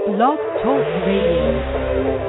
Blog Talk Radio.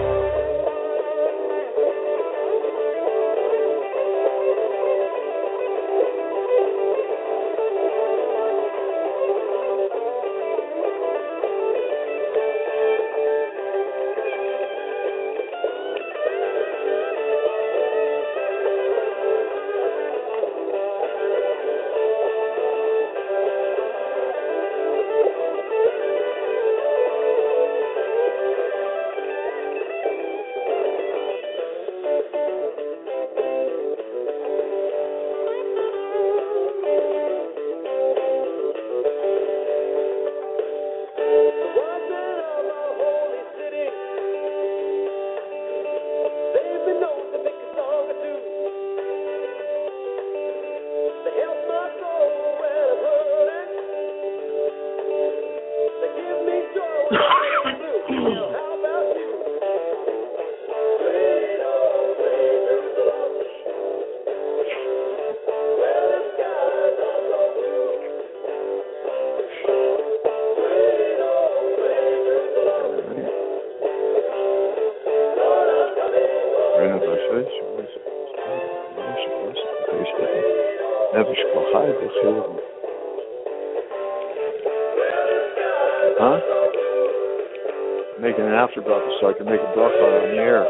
Huh? Making an afterthought so I can make a bracha on the air.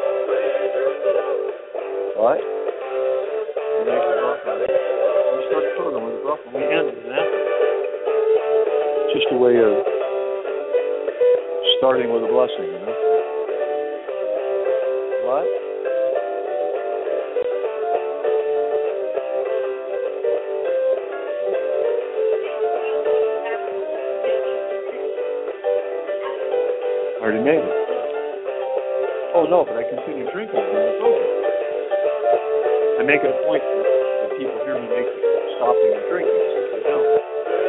What? You make a bracha. We start the program with a bracha and we end it with an after. Just a way of starting with a blessing, you know? What? I already made it. Oh, no, but I continue drinking when it's over. I make it a point that people hear me stopping and drinking since I don't.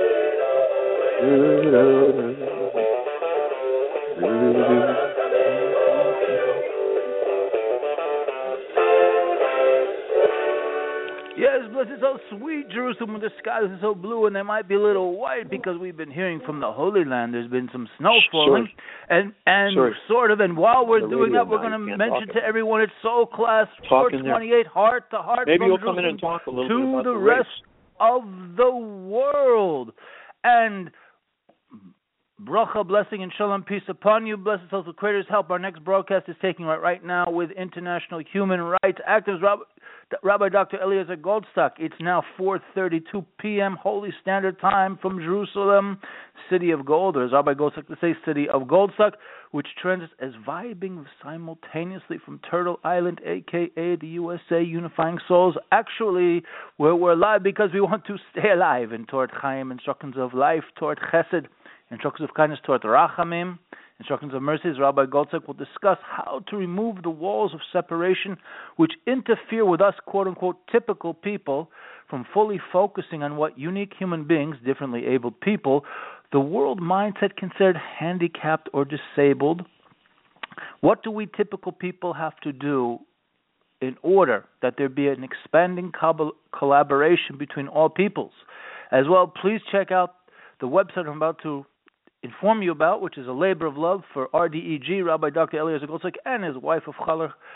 Yes, blessed is so sweet, Jerusalem, when the skies are so blue and they might be a little white because we've been hearing from the Holy Land. There's been some snow falling, and sort of. And while we're doing that, we're going to mention to everyone it's Soul Class 428, heart to heart. Maybe you'll come in and talk a little bit about the rest of the world. And bracha, blessing, and shalom, peace upon you. Blessed souls with Creator's help. Our next broadcast is taking right now with international human rights activists, Rabbi Dr. Eliezer Goldstock. It's now 4:32 p.m. Holy Standard Time from Jerusalem, City of Gold, or as Rabbi Goldstock to say, City of Goldstock, which trends as vibing simultaneously from Turtle Island, a.k.a. the USA, unifying souls. Actually, we're live because we want to stay alive in Torah Chaim, instructions of life, Torah Chesed, instructions of kindness toward Rachamim, instructions of mercies. Rabbi Goldstock will discuss how to remove the walls of separation which interfere with us, quote-unquote, typical people, from fully focusing on what unique human beings, differently abled people, the world mindset considered handicapped or disabled. What do we typical people have to do in order that there be an expanding collaboration between all peoples? As well, please check out the website I'm about to inform you about, which is a labor of love for RDEG, Rabbi Dr. Eliezer Goldstock, and his wife of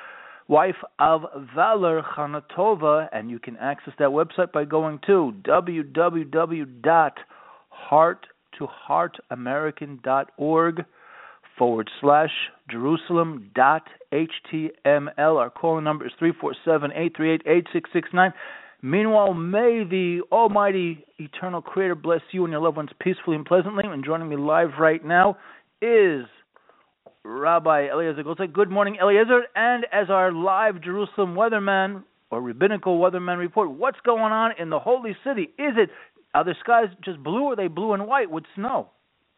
Valor, Chanatova, and you can access that website by going to www.hearttoheartamerican.org/Jerusalem.html. Our calling number is 347-838-8669. Meanwhile, may the Almighty Eternal Creator bless you and your loved ones peacefully and pleasantly. And joining me live right now is Rabbi Eliezer Goldstock. Good morning, Eliezer. And as our live Jerusalem weatherman or rabbinical weatherman report, what's going on in the holy city? Are the skies just blue, or are they blue and white with snow?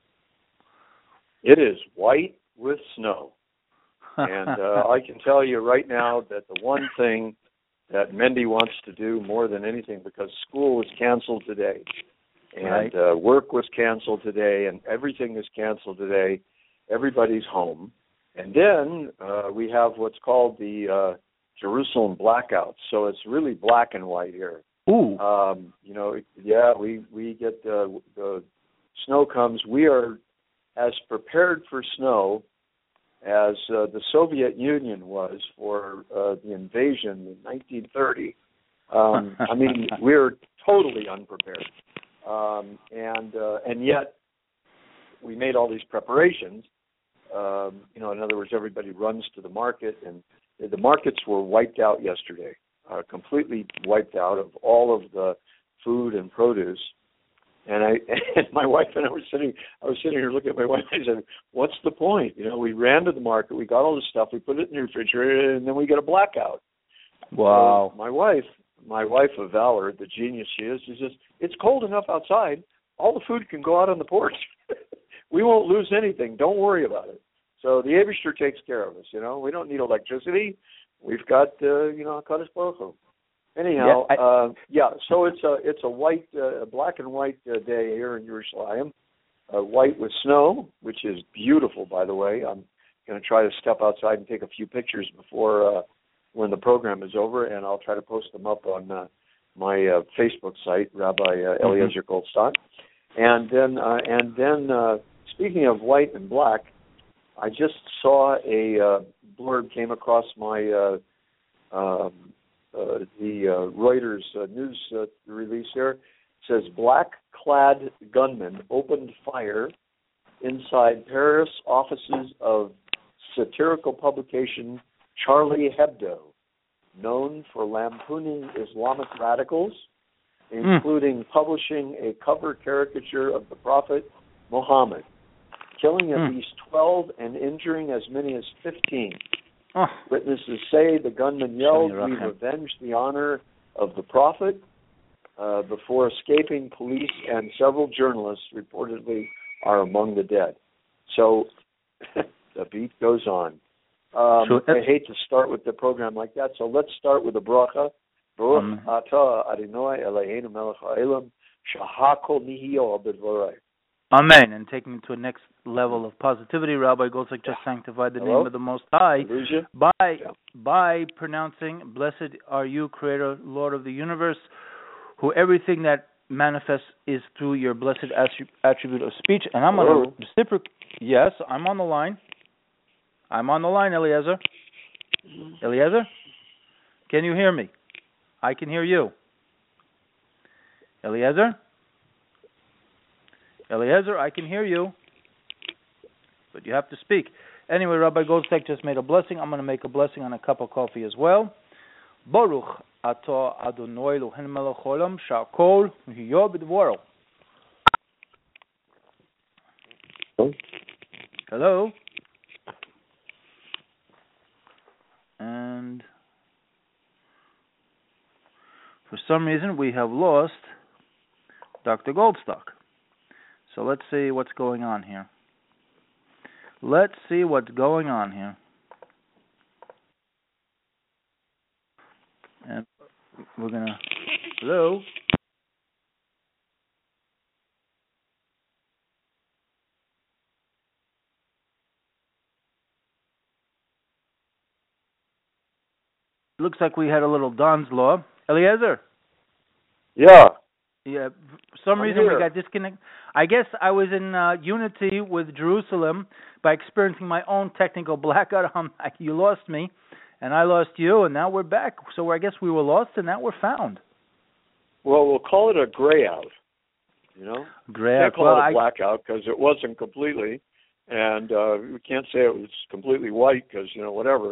It is white with snow. And I can tell you right now that the one thing that Mendy wants to do more than anything, because school was canceled today, and work was canceled today, and everything is canceled today. Everybody's home. And then we have what's called the Jerusalem blackout. So it's really black and white here. Ooh. We get the snow comes. We are as prepared for snow as the Soviet Union was for the invasion in 1930. I mean, we're totally unprepared, and yet we made all these preparations. In other words, everybody runs to the market, and the markets were wiped out yesterday, completely wiped out of all of the food and produce. And my wife and I was sitting here looking at my wife, and I said, "What's the point? We ran to the market, we got all this stuff, we put it in the refrigerator, and then we get a blackout." Wow. So my wife of valor, the genius she says, "It's cold enough outside. All the food can go out on the porch. We won't lose anything. Don't worry about it." So the Eibishter takes care of us. We don't need electricity. We've got HaKadosh Baruch Hu. Anyhow, so it's a white, black and white day here in Yerushalayim. White with snow, which is beautiful, by the way. I'm going to try to step outside and take a few pictures before when the program is over, and I'll try to post them up on my Facebook site, Rabbi Eliezer Goldstock. And then speaking of white and black, I just saw a blurb came across my the Reuters news release here. It says black-clad gunmen opened fire inside Paris offices of satirical publication Charlie Hebdo, known for lampooning Islamic radicals, including publishing a cover caricature of the Prophet Muhammad, killing at least 12 and injuring as many as 15. Witnesses say the gunman yelled, "We revenge the honor of the Prophet," before escaping police, and several journalists reportedly are among the dead. So the beat goes on. I hate to start with the program like that, so let's start with the bracha. Baruch atah Adonai Eloheinu melech ha'olam shehakol nihiyo b'dvarai. Amen. And taking it to a next level of positivity, Rabbi Goldstock just sanctified the name of the Most High by pronouncing, "Blessed are you, Creator, Lord of the universe, who everything that manifests is through your blessed attribute of speech." And I'm going to reciprocate. Yes, I'm on the line. Eliezer. Eliezer? Can you hear me? I can hear you. Eliezer, I can hear you, but you have to speak. Anyway, Rabbi Goldstock just made a blessing. I'm going to make a blessing on a cup of coffee as well. Baruch atah Adonai Eloheinu melech haolam shehakol nihiyo b'dvaro. Hello? And for some reason we have lost Dr. Goldstock. So let's see what's going on here. And we're going to... Hello? It looks like we had a little Don's Law. Eliezer? Yeah. Yeah, for some reason we got disconnected. I guess I was in unity with Jerusalem by experiencing my own technical blackout. You lost me, and I lost you, and now we're back. So I guess we were lost, and now we're found. Well, we'll call it a gray out, Gray out. Can't call it a blackout because it wasn't completely, and we can't say it was completely white because, whatever.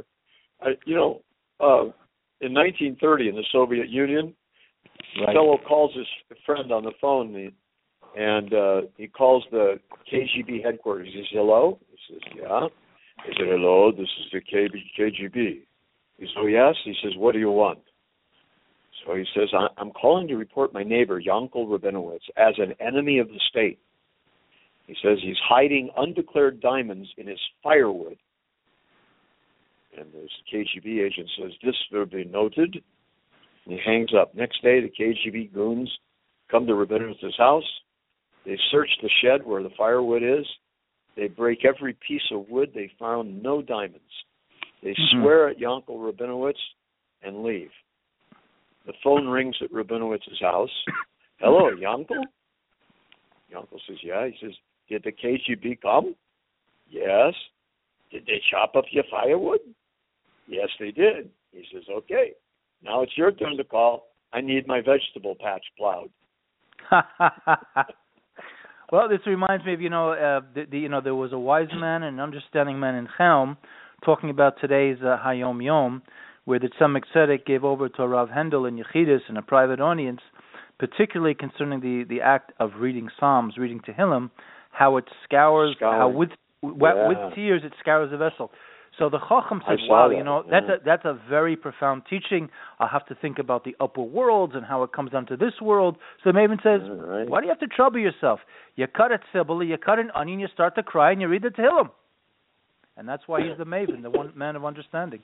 In 1930 in the Soviet Union, a fellow calls his friend on the phone, and he calls the KGB headquarters. He says, "Hello?" He says, "Yeah." He said, "Hello, this is the KGB." He says, "Oh, yes?" He says, "What do you want?" So he says, "I'm calling to report my neighbor, Yankel Rabinowitz, as an enemy of the state." He says he's hiding undeclared diamonds in his firewood. And this KGB agent says, "This will be noted." And he hangs up. Next day, the KGB goons come to Rabinowitz's house. They search the shed where the firewood is. They break every piece of wood. They found no diamonds. They swear at Yankel Rabinowitz and leave. The phone rings at Rabinowitz's house. "Hello, Yankel?" Yankel says, "Yeah." He says, Did the KGB come? Yes. Did they chop up your firewood? Yes, they did. He says, okay, now it's your turn to call. I need my vegetable patch plowed. Well, this reminds me of, there was a wise man and an understanding man in Chelm talking about today's Hayom Yom, where the Tzemach Tzedek gave over to Rav Hendel in Yechidus in a private audience, particularly concerning the act of reading Psalms, reading Tehillim, how it scours, how with tears it scours the vessel. So the Chacham said, wow, that's a very profound teaching. I'll have to think about the upper worlds and how it comes down to this world. So the Maven says, why do you have to trouble yourself? You cut a tzibble, you cut an onion, you start to cry, and you read the Tehillim. And that's why he's the Maven, the one man of understanding.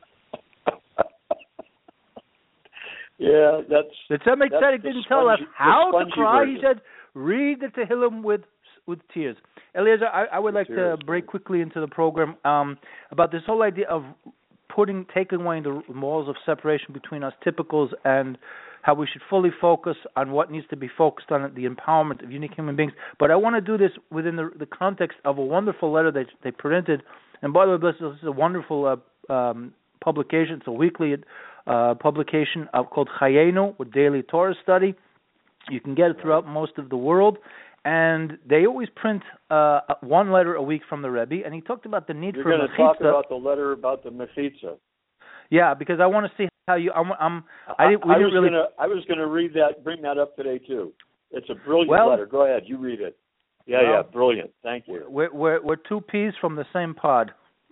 Yeah, the Tzemach Tzedek didn't tell us how to cry. Version. He said, read the Tehillim with tears. Eliezer, I would like to break quickly into the program about this whole idea of taking away the walls of separation between us typicals and how we should fully focus on what needs to be focused on, the empowerment of unique human beings. But I want to do this within the context of a wonderful letter they printed. And by the way, this is a wonderful publication. It's a weekly publication called Chayenu, with daily Torah study. You can get it throughout most of the world. And they always print one letter a week from the Rebbe, and he talked about the need for mechitza. You're going to talk about the letter about the mechitza. Yeah, because I want to see how you. I was going to read that, bring that up today too. It's a brilliant letter. Go ahead, you read it. Yeah, brilliant. Thank you. We're two peas from the same pod.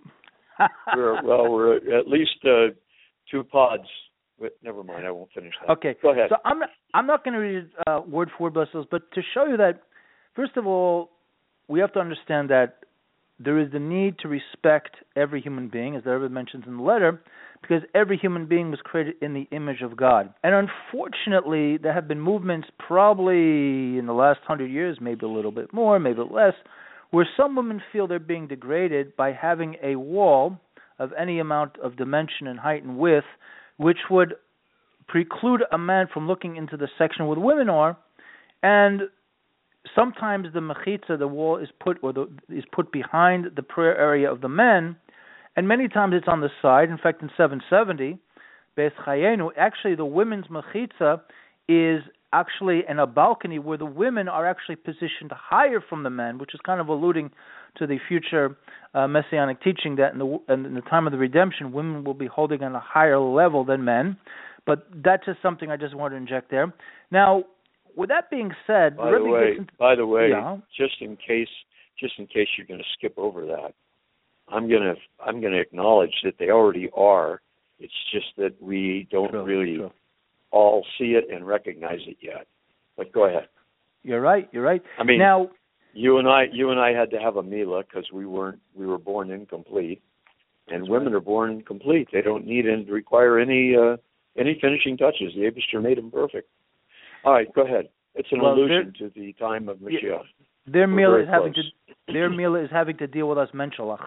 we're at least two pods. Never mind, I won't finish that. Okay, go ahead. So I'm not going to read word for word, but to show you that. First of all, we have to understand that there is the need to respect every human being, as the Rebbe mentions in the letter, because every human being was created in the image of God. And unfortunately, there have been movements probably in the last 100 years, maybe a little bit more, maybe less, where some women feel they're being degraded by having a wall of any amount of dimension and height and width, which would preclude a man from looking into the section where the women are, and sometimes the mechitza, the wall, is put behind the prayer area of the men, and many times it's on the side. In fact, in 770, Beis Chayenu, actually the women's mechitza is actually in a balcony where the women are actually positioned higher from the men, which is kind of alluding to the future messianic teaching that in the time of the redemption, women will be holding on a higher level than men. But that's just something I just want to inject there. Now, with that being said, by the way, just in case you're going to skip over that, I'm going to acknowledge that they already are. It's just that we don't all see it and recognize it yet. But go ahead. You're right. I mean, now you and I had to have a milah because we were born incomplete, and women are born complete. They don't need and require any finishing touches. The Eibishter made them perfect. All right, go ahead. It's an allusion to the time of Mashiach. Their milah is having to deal with us Menshalach.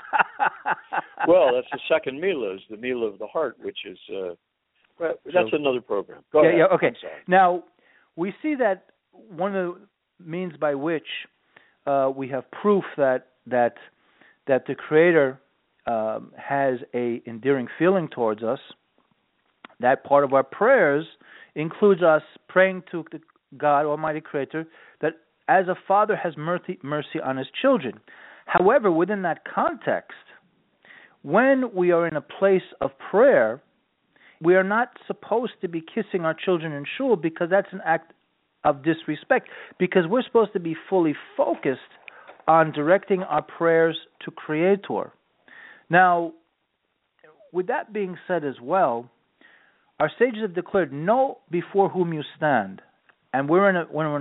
Well, that's the second milah, is the milah of the heart, which is that's another program. Go ahead. Yeah, okay. Now, we see that one of the means by which we have proof that the Creator has a endearing feeling towards us, that part of our prayers includes us praying to the God, Almighty Creator, that as a father has mercy on his children. However, within that context, when we are in a place of prayer, we are not supposed to be kissing our children in shul, because that's an act of disrespect, because we're supposed to be fully focused on directing our prayers to Creator. Now, with that being said as well, our sages have declared, know before whom you stand. And we're in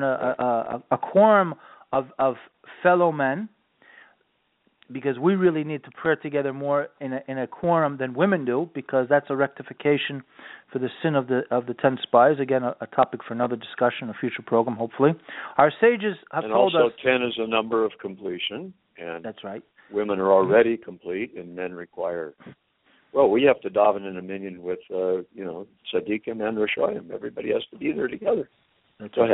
a quorum of fellow men, because we really need to pray together more in a quorum than women do, because that's a rectification for the sin of the 10 spies. Again, a topic for another discussion, a future program, hopefully. Our sages have told us... And also 10 is a number of completion. And that's right. Women are already complete, and men require... Well, we have to daven in a minyan with, tzaddikim and Rishayim. Everybody has to be there together. Go ahead.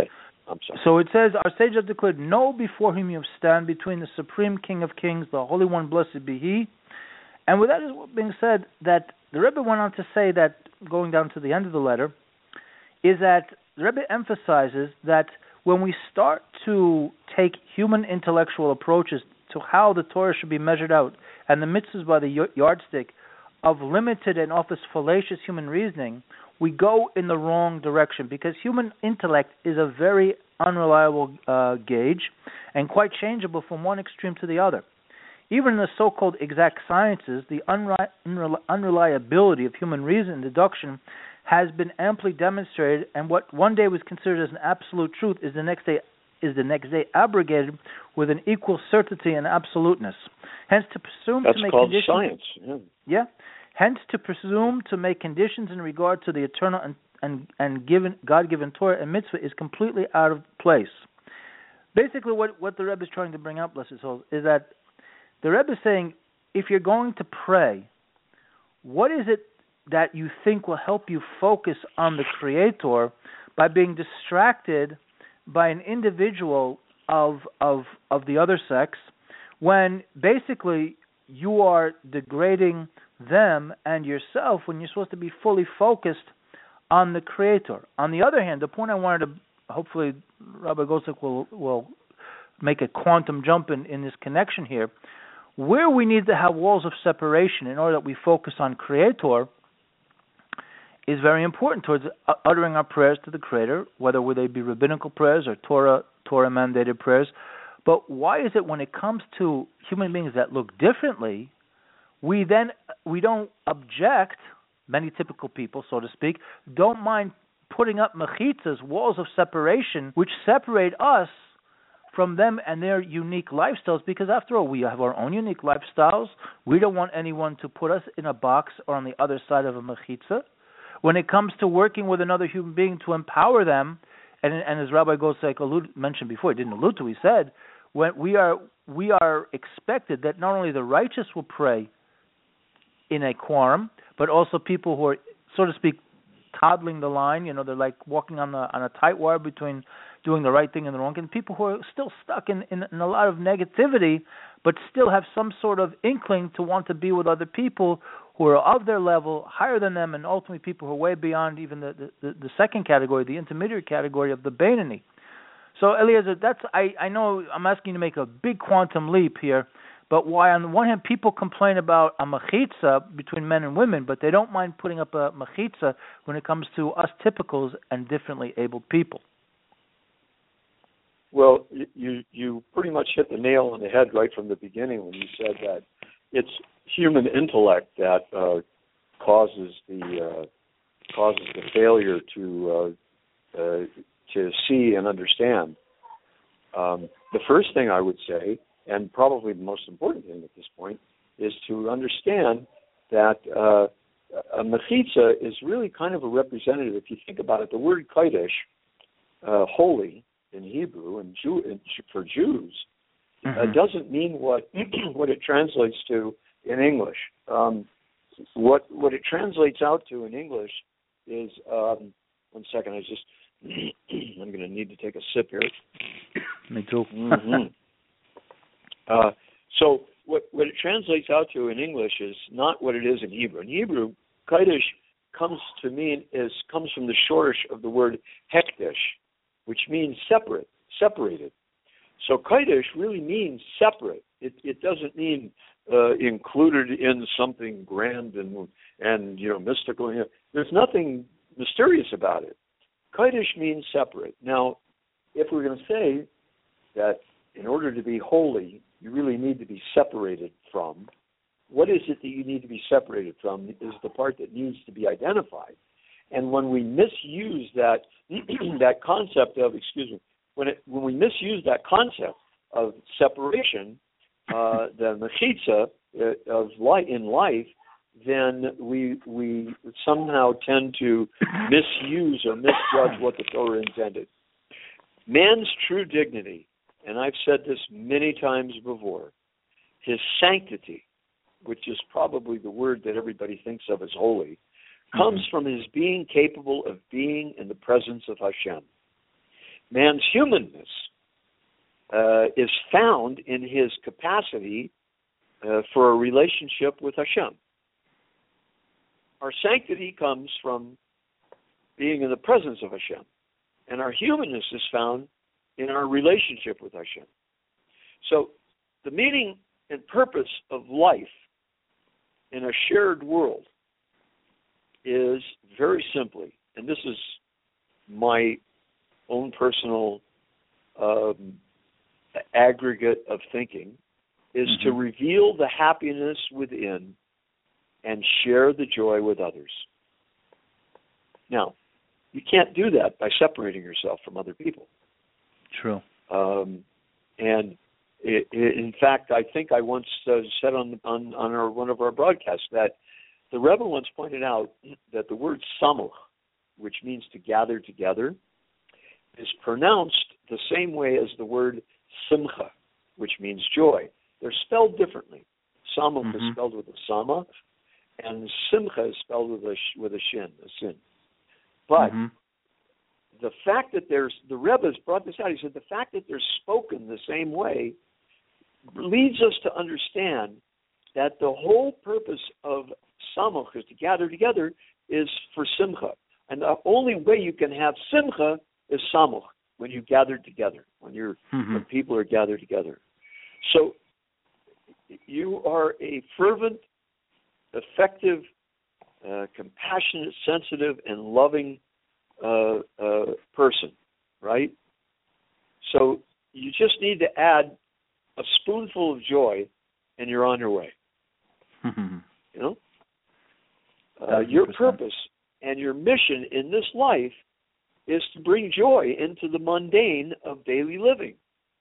I'm sorry. So it says, our sages have declared, know before whom you stand, between the Supreme King of Kings, the Holy One, blessed be He. And with that being said, that the Rebbe went on to say that, going down to the end of the letter, is that the Rebbe emphasizes that when we start to take human intellectual approaches to how the Torah should be measured out, and the mitzvahs by the yardstick of limited and often fallacious human reasoning, we go in the wrong direction, because human intellect is a very unreliable gauge and quite changeable from one extreme to the other. Even in the so-called exact sciences, the unreliability of human reason and deduction has been amply demonstrated, and what one day was considered as an absolute truth is the next day abrogated with an equal certainty and absoluteness. Hence, to presume That's to make called conditions, science. Yeah. Hence, to presume to make conditions in regard to the eternal and given God-given Torah and mitzvah is completely out of place. Basically, what the Rebbe is trying to bring up, bless his soul, is that the Rebbe is saying, if you're going to pray, what is it that you think will help you focus on the Creator by being distracted by an individual of the other sex, when basically you are degrading them and yourself when you're supposed to be fully focused on the Creator? On the other hand, the point I wanted to, hopefully Rabbi Gosek will make a quantum jump in this connection here, where we need to have walls of separation in order that we focus on Creator is very important towards uttering our prayers to the Creator, whether they be rabbinical prayers or Torah-mandated prayers. But why is it when it comes to human beings that look differently, we don't object, many typical people, so to speak, don't mind putting up mechitzas, walls of separation, which separate us from them and their unique lifestyles, because after all, we have our own unique lifestyles. We don't want anyone to put us in a box or on the other side of a mechitza. When it comes to working with another human being to empower them, and as Rabbi Gosek mentioned before, he didn't allude to, he said, when we are expected that not only the righteous will pray in a quorum, but also people who are, so to speak, toddling the line. They're like walking on a tight wire between doing the right thing and the wrong thing. People who are still stuck in a lot of negativity, but still have some sort of inkling to want to be with other people who are of their level, higher than them, and ultimately people who are way beyond even the second category, the intermediate category of the Beinoni. So, Eliezer, I know I'm asking you to make a big quantum leap here, but why on the one hand people complain about a mechitza between men and women, but they don't mind putting up a mechitza when it comes to us typicals and differently abled people? Well, you pretty much hit the nail on the head right from the beginning when you said that it's human intellect that causes the failure to see and understand. The first thing I would say, and probably the most important thing at this point, is to understand that a mechitza is really kind of a representative. If you think about it, the word Kodesh, holy in Hebrew and for Jews, doesn't mean what it translates to in English. What it translates out to in English is, one second, I'm going to need to take a sip here. Me too. So what it translates out to in English is not what it is in Hebrew. In Hebrew, Kodesh comes from the shortish of the word hekdesh, which means separated. So Kodesh really means separate. It doesn't mean included in something grand and mystical. There's nothing mysterious about it. Kodesh means separate. Now, if we're going to say that in order to be holy, you really need to be separated from, what is it that you need to be separated from is the part that needs to be identified. And when we misuse that that concept of, when we misuse that concept of separation, the mechitza in life, then we somehow tend to misuse or misjudge what the Torah intended. Man's true dignity, and I've said this many times before, his sanctity, which is probably the word that everybody thinks of as holy, comes from his being capable of being in the presence of Hashem. Man's humanness is found in his capacity for a relationship with Hashem. Our sanctity comes from being in the presence of Hashem. And our humanness is found in our relationship with Hashem. So the meaning and purpose of life in a shared world is very simply, and this is my own personal aggregate of thinking, is to reveal the happiness within and share the joy with others. Now, you can't do that by separating yourself from other people. True. And in fact, I think I once said on one of our broadcasts that the Rebbe once pointed out that the word samuch, which means to gather together, is pronounced the same way as the word simcha, which means joy. They're spelled differently. Samuch is spelled with a samach, and simcha is spelled with a shin, a sin. But the fact that the Rebbe's brought this out, he said the fact that they're spoken the same way leads us to understand that the whole purpose of samuch is to gather together is for simcha. And the only way you can have simcha is samuch, when you gather together, when people are gathered together. So you are a fervent, effective, compassionate, sensitive, and loving person, right? So you just need to add a spoonful of joy, and you're on your way. You know, your purpose and your mission in this life is to bring joy into the mundane of daily living.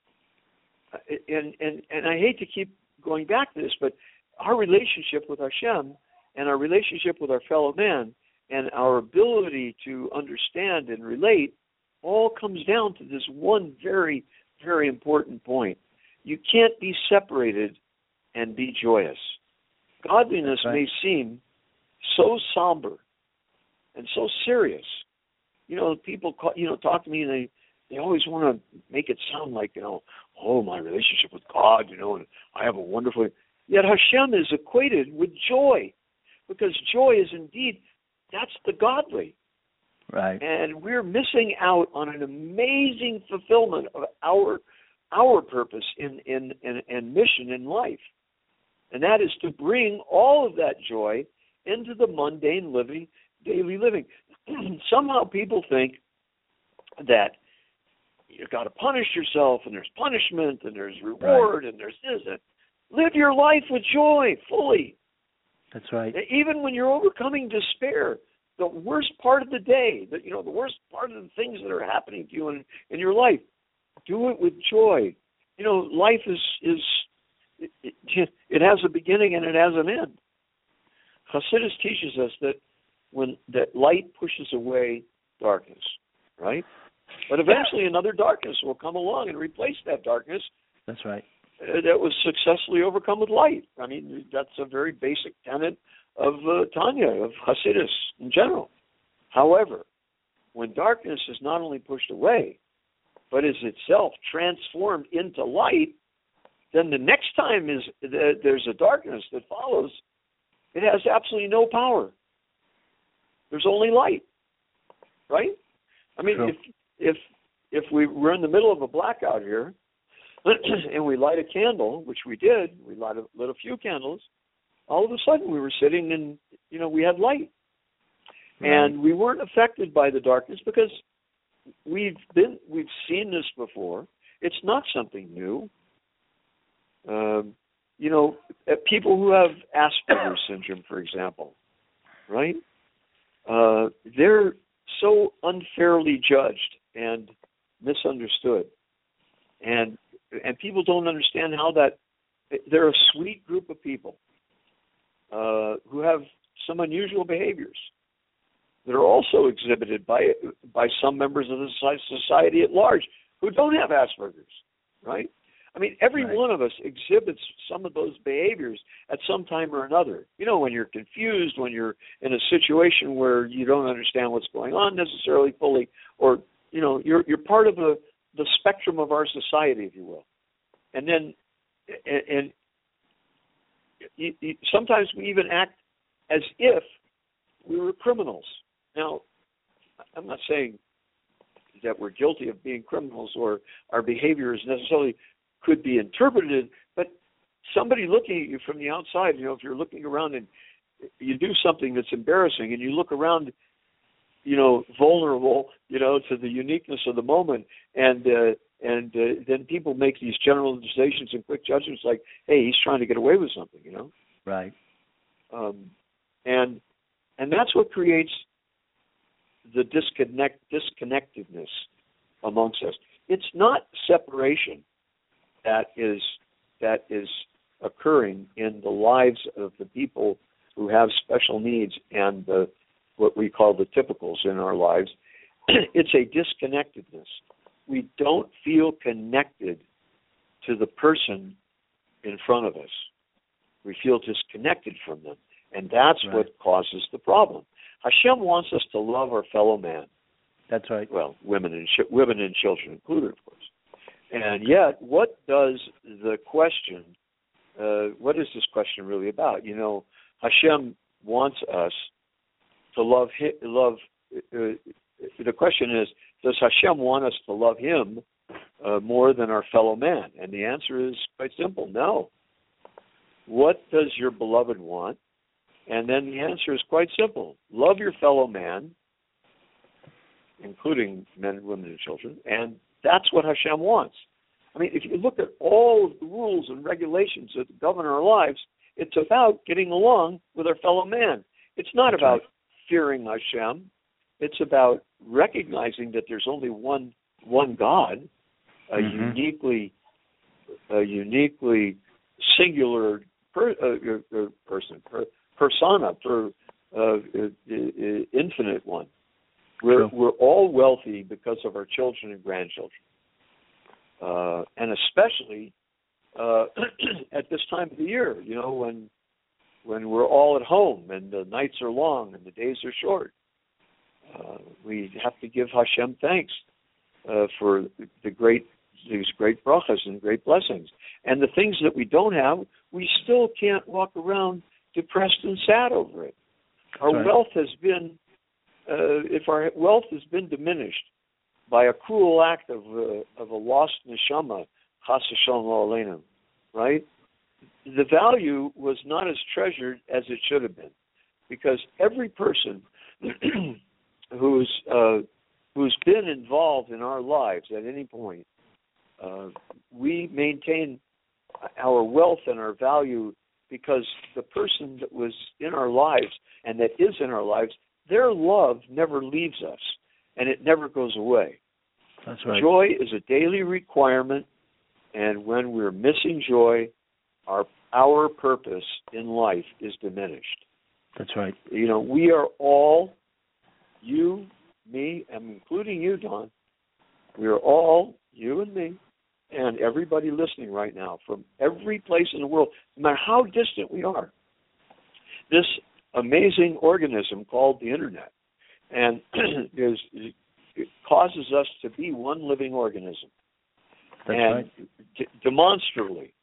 And I hate to keep going back to this, but our relationship with Hashem and our relationship with our fellow man and our ability to understand and relate all comes down to this one very, very important point. You can't be separated and be joyous. Godliness may seem so somber and so serious. You know, people talk to me and they always want to make it sound like, my relationship with God, and I have a wonderful... Yet Hashem is equated with joy, because joy is indeed, that's the godly. Right. And we're missing out on an amazing fulfillment of our purpose and mission in life. And that is to bring all of that joy into the mundane living, daily living. Somehow people think that you've got to punish yourself, and there's punishment, and there's reward, and there's this. Live your life with joy fully. That's right. Even when you're overcoming despair, the worst part of the day, the worst part of the things that are happening to you in your life, do it with joy. Life it has a beginning and it has an end. Chassidus teaches us that light pushes away darkness, right? But eventually another darkness will come along and replace that darkness. That's right. That was successfully overcome with light. I mean, that's a very basic tenet of Tanya, of Hasidus in general. However, when darkness is not only pushed away, but is itself transformed into light, then the next time there's a darkness that follows, it has absolutely no power. There's only light, right? I mean, if we were in the middle of a blackout here, and we light a candle, which we did, we lit a few candles, all of a sudden we were sitting and, we had light. Right. And we weren't affected by the darkness because we've seen this before. It's not something new. People who have Asperger's syndrome, for example, right? They're so unfairly judged and misunderstood. And people don't understand how that they're a sweet group of people who have some unusual behaviors that are also exhibited by some members of the society at large who don't have Asperger's, right? I mean, every one of us exhibits some of those behaviors at some time or another. When you're confused, when you're in a situation where you don't understand what's going on necessarily fully, or you're part of the spectrum of our society, if you will. And then, sometimes we even act as if we were criminals. Now, I'm not saying that we're guilty of being criminals or our behavior is necessarily could be interpreted, but somebody looking at you from the outside, if you're looking around and you do something that's embarrassing and you look around, vulnerable, to the uniqueness of the moment, and then people make these generalizations and quick judgments like, hey, he's trying to get away with something, Right. And that's what creates the disconnectedness amongst us. It's not separation that is occurring in the lives of the people who have special needs and what we call the typicals in our lives. It's a disconnectedness. We don't feel connected to the person in front of us. We feel disconnected from them, and that's right. what causes the problem. Hashem wants us to love our fellow man. That's right. Well, women and children included, of course. And yet, what does the question? What is this question really about? Hashem wants us to love. The question is, does Hashem want us to love Him more than our fellow man? And the answer is quite simple: no. What does your beloved want? And then the answer is quite simple: love your fellow man, including men, women, and children, and that's what Hashem wants. I mean, if you look at all of the rules and regulations that govern our lives, it's about getting along with our fellow man. It's not that's about right. fearing Hashem. It's about recognizing that there's only one God, a uniquely singular person, persona, infinite one. We're all wealthy because of our children and grandchildren, and especially at this time of the year, when we're all at home and the nights are long and the days are short. We have to give Hashem thanks for these great brachas and great blessings. And the things that we don't have, we still can't walk around depressed and sad over it. Our wealth has been, if our wealth has been diminished by a cruel act of a lost neshama, chas v'shalom lo aleinu, right? The value was not as treasured as it should have been, because every person who's been involved in our lives at any point, we maintain our wealth and our value because the person that was in our lives and that is in our lives, their love never leaves us and it never goes away. That's right. Joy is a daily requirement, and when we're missing joy, our purpose in life is diminished. That's right. We are all, you, me, and including you, Don, we are all, you and me, and everybody listening right now from every place in the world, no matter how distant we are, this amazing organism called the Internet, and it causes us to be one living organism. That's and right. Demonstrably,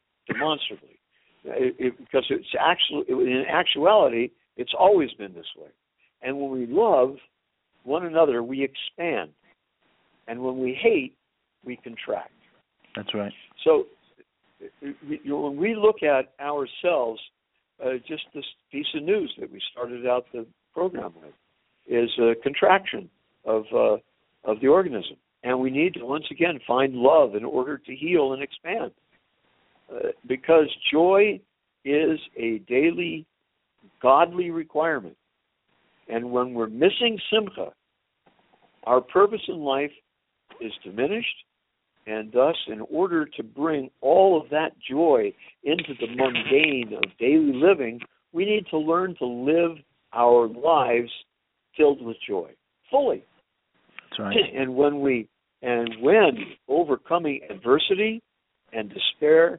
because it's in actuality, it's always been this way. And when we love one another, we expand, and when we hate, we contract. That's right. So when we look at ourselves, just this piece of news that we started out the program with is a contraction of the organism. And we need to, once again, find love in order to heal and expand. Because joy is a daily godly requirement. And when we're missing simcha, our purpose in life is diminished. And thus, in order to bring all of that joy into the mundane of daily living, we need to learn to live our lives filled with joy, fully. That's right. And when overcoming adversity and despair,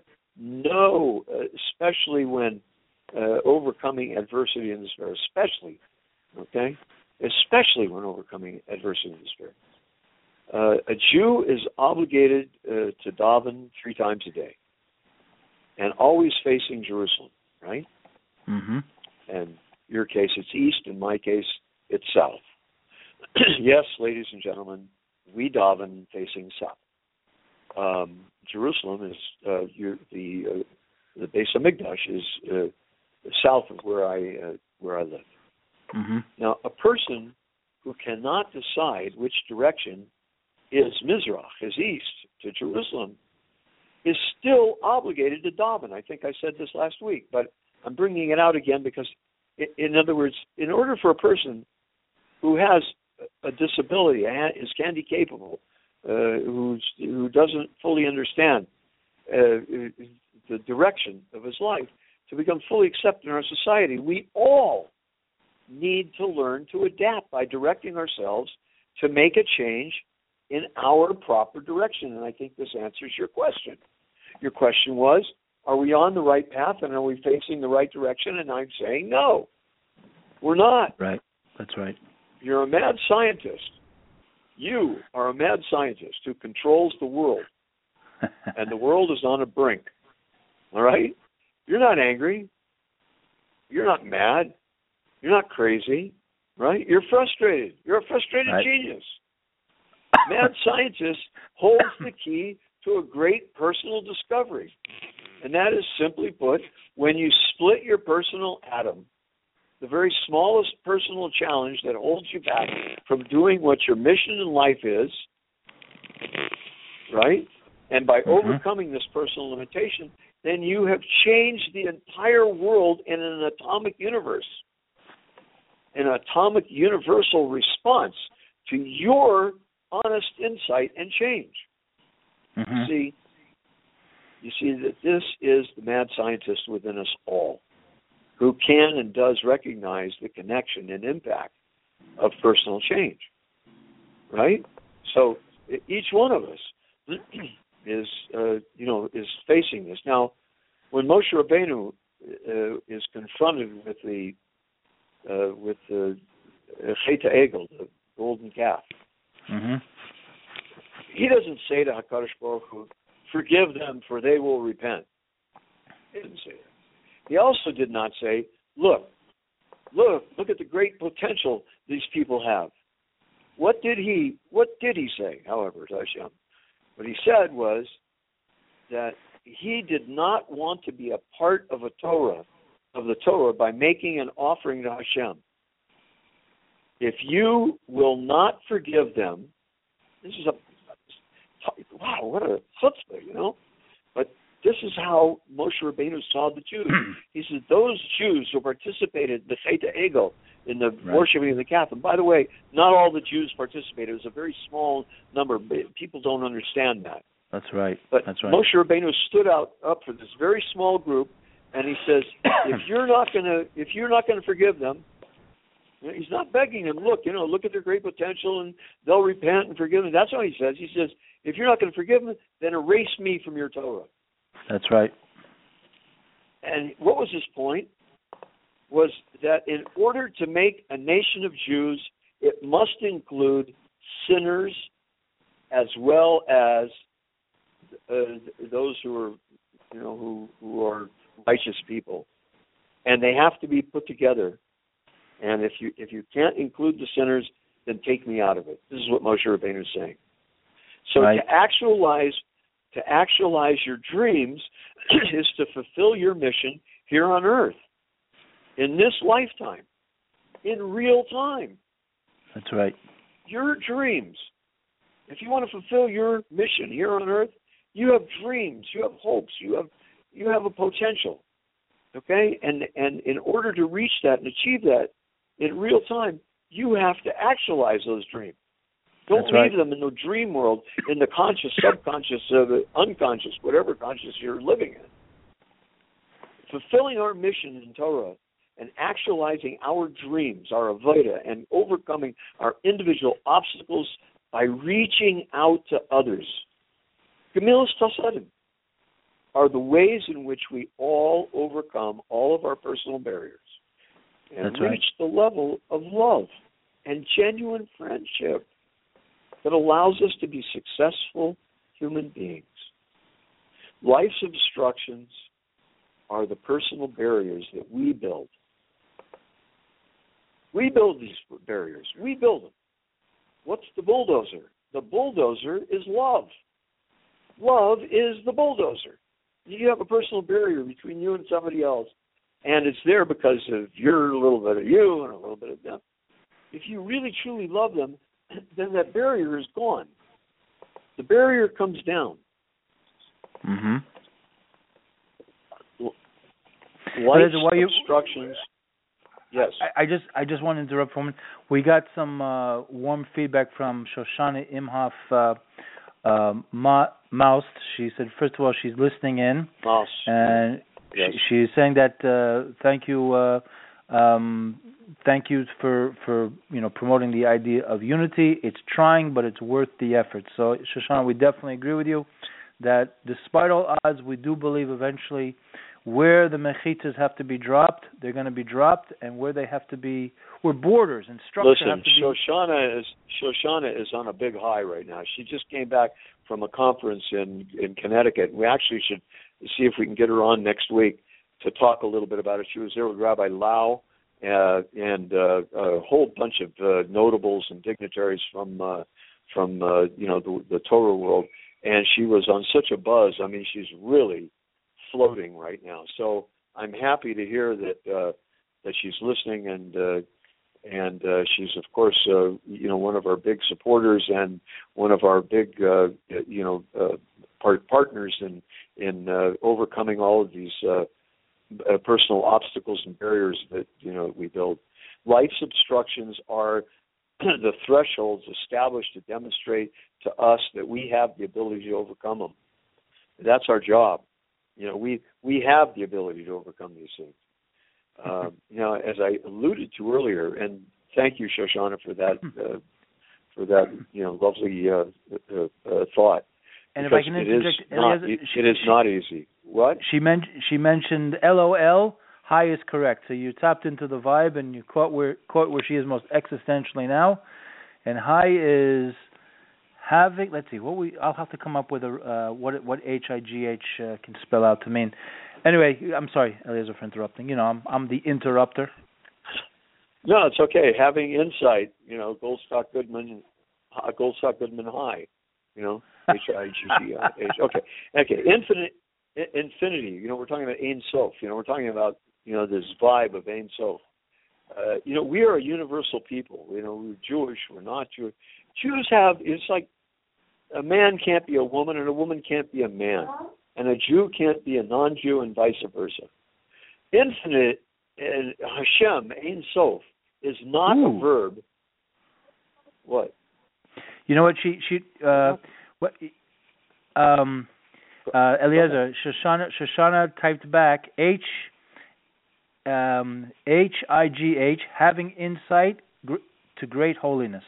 especially when overcoming adversity and despair, especially when overcoming adversity and despair, A Jew is obligated to daven 3 times a day, and always facing Jerusalem, right? Mm-hmm. And in your case, it's east. In my case, it's south. Yes, ladies and gentlemen, we daven facing south. Jerusalem is the Beis Hamikdash is south of where I live. Mm-hmm. Now, a person who cannot decide which direction is Mizrach, is east to Jerusalem, is still obligated to daven. I think I said this last week, but I'm bringing it out again because, in other words, in order for a person who has a disability, is handy capable, who doesn't fully understand the direction of his life, to become fully accepted in our society, we all need to learn to adapt by directing ourselves to make a change in our proper direction. And I think this answers your question. Your question was, are we on the right path and are we facing the right direction? And I'm saying no, we're not. Right. That's right. You're a mad scientist. You are a mad scientist who controls the world. And the world is on a brink. All right? You're not angry. You're not mad. You're not crazy. Right? You're frustrated. You're a frustrated genius. Mad scientist holds the key to a great personal discovery. And that is, simply put, when you split your personal atom, the very smallest personal challenge that holds you back from doing what your mission in life is, right? And by overcoming this personal limitation, then you have changed the entire world in an atomic universe, an atomic universal response to your honest insight and change. You see that this is the mad scientist within us all, who can and does recognize the connection and impact of personal change, right? So each one of us is facing this. Now, when Moshe Rabbeinu is confronted with the Chet HaEgel, the golden calf, he doesn't say to HaKadosh Baruch Hu, "Forgive them, for they will repent." He didn't say that. He also did not say, look at the great potential these people have. What did he say, however, to Hashem? What he said was that he did not want to be a part of the Torah by making an offering to Hashem. If you will not forgive them, this is wow, what a chutzpah, you know? But this is how Moshe Rabbeinu saw the Jews. He said those Jews who participated in the Chet HaEgel, in the worshiping of the calf. And by the way, not all the Jews participated. It was a very small number. People don't understand that. That's right. But That's right. Moshe Rabbeinu stood up for this very small group, and he says, if you're not going to forgive them, he's not begging them. Look at their great potential, and they'll repent and forgive them. That's what he says. He says, if you're not going to forgive them, then erase me from your Torah. That's right. And what was his point? Was that in order to make a nation of Jews, it must include sinners as well as those who are, who are righteous people, and they have to be put together. And if you can't include the sinners, then take me out of it. This is what Moshe Rabbeinu is saying. So to actualize your dreams is to fulfill your mission here on earth, in this lifetime, in real time. That's right. Your dreams. If you want to fulfill your mission here on earth, you have dreams, you have hopes, you have a potential. Okay? And in order to reach that and achieve that in real time, you have to actualize those dreams. Don't leave them in the dream world, in the conscious, subconscious, unconscious, whatever conscious you're living in. Fulfilling our mission in Torah and actualizing our dreams, our avodah, and overcoming our individual obstacles by reaching out to others. Gemilas Chasadim are the ways in which we all overcome all of our personal barriers and reach the level of love and genuine friendship. that allows us to be successful human beings. Life's obstructions are the personal barriers that we build. We build these barriers. We build them. What's the bulldozer? The bulldozer is love. Love is the bulldozer. You have a personal barrier between you and somebody else, and it's there because of your little bit of you and a little bit of them. If you really, truly love them, then that barrier is gone. The barrier comes down. Mm-hmm. Life's obstructions. Yes. I just want to interrupt for a moment. We got some warm feedback from Shoshana Imhoff Maust. She said, first of all, she's listening in. Maust. And yes. she's saying that thank you for promoting the idea of unity. It's trying, but it's worth the effort. So, Shoshana, we definitely agree with you that despite all odds, we do believe eventually where the mechitas have to be dropped, they're going to be dropped, and where they have to be, where borders and structure have to be. Shoshana is on a big high right now. She just came back from a conference in Connecticut. We actually should see if we can get her on next week to talk a little bit about it. She was there with Rabbi Lau and a whole bunch of notables and dignitaries from the Torah world, and she was on such a buzz. I mean, she's really floating right now. So I'm happy to hear that she's listening, and she's of course one of our big supporters and one of our big partners in overcoming all of these personal obstacles and barriers that we build. Life's obstructions are the thresholds established to demonstrate to us that we have the ability to overcome them. That's our job. We have the ability to overcome these things. As I alluded to earlier, and thank you, Shoshana, for that lovely thought. And if I can interject, it is not easy. What? She mentioned LOL. High is correct. So you tapped into the vibe and you caught where she is most existentially now. And high is having. Let's see. I'll have to come up with what HIGH can spell out to mean. Anyway, I'm sorry, Eliezer, for interrupting. I'm the interrupter. No, it's okay. Having insight. Goldstock Goodman High. HIGH. Okay. Infinity. We're talking about Ein Sof. We're talking about this vibe of Ein Sof. We are a universal people. We're Jewish. We're not Jewish. Jews it's like a man can't be a woman and a woman can't be a man, and a Jew can't be a non-Jew and vice versa. Infinite and Hashem, Ein Sof, is not a verb. What? You know what Eliezer, Shoshana typed back HIGH, having insight to great holiness.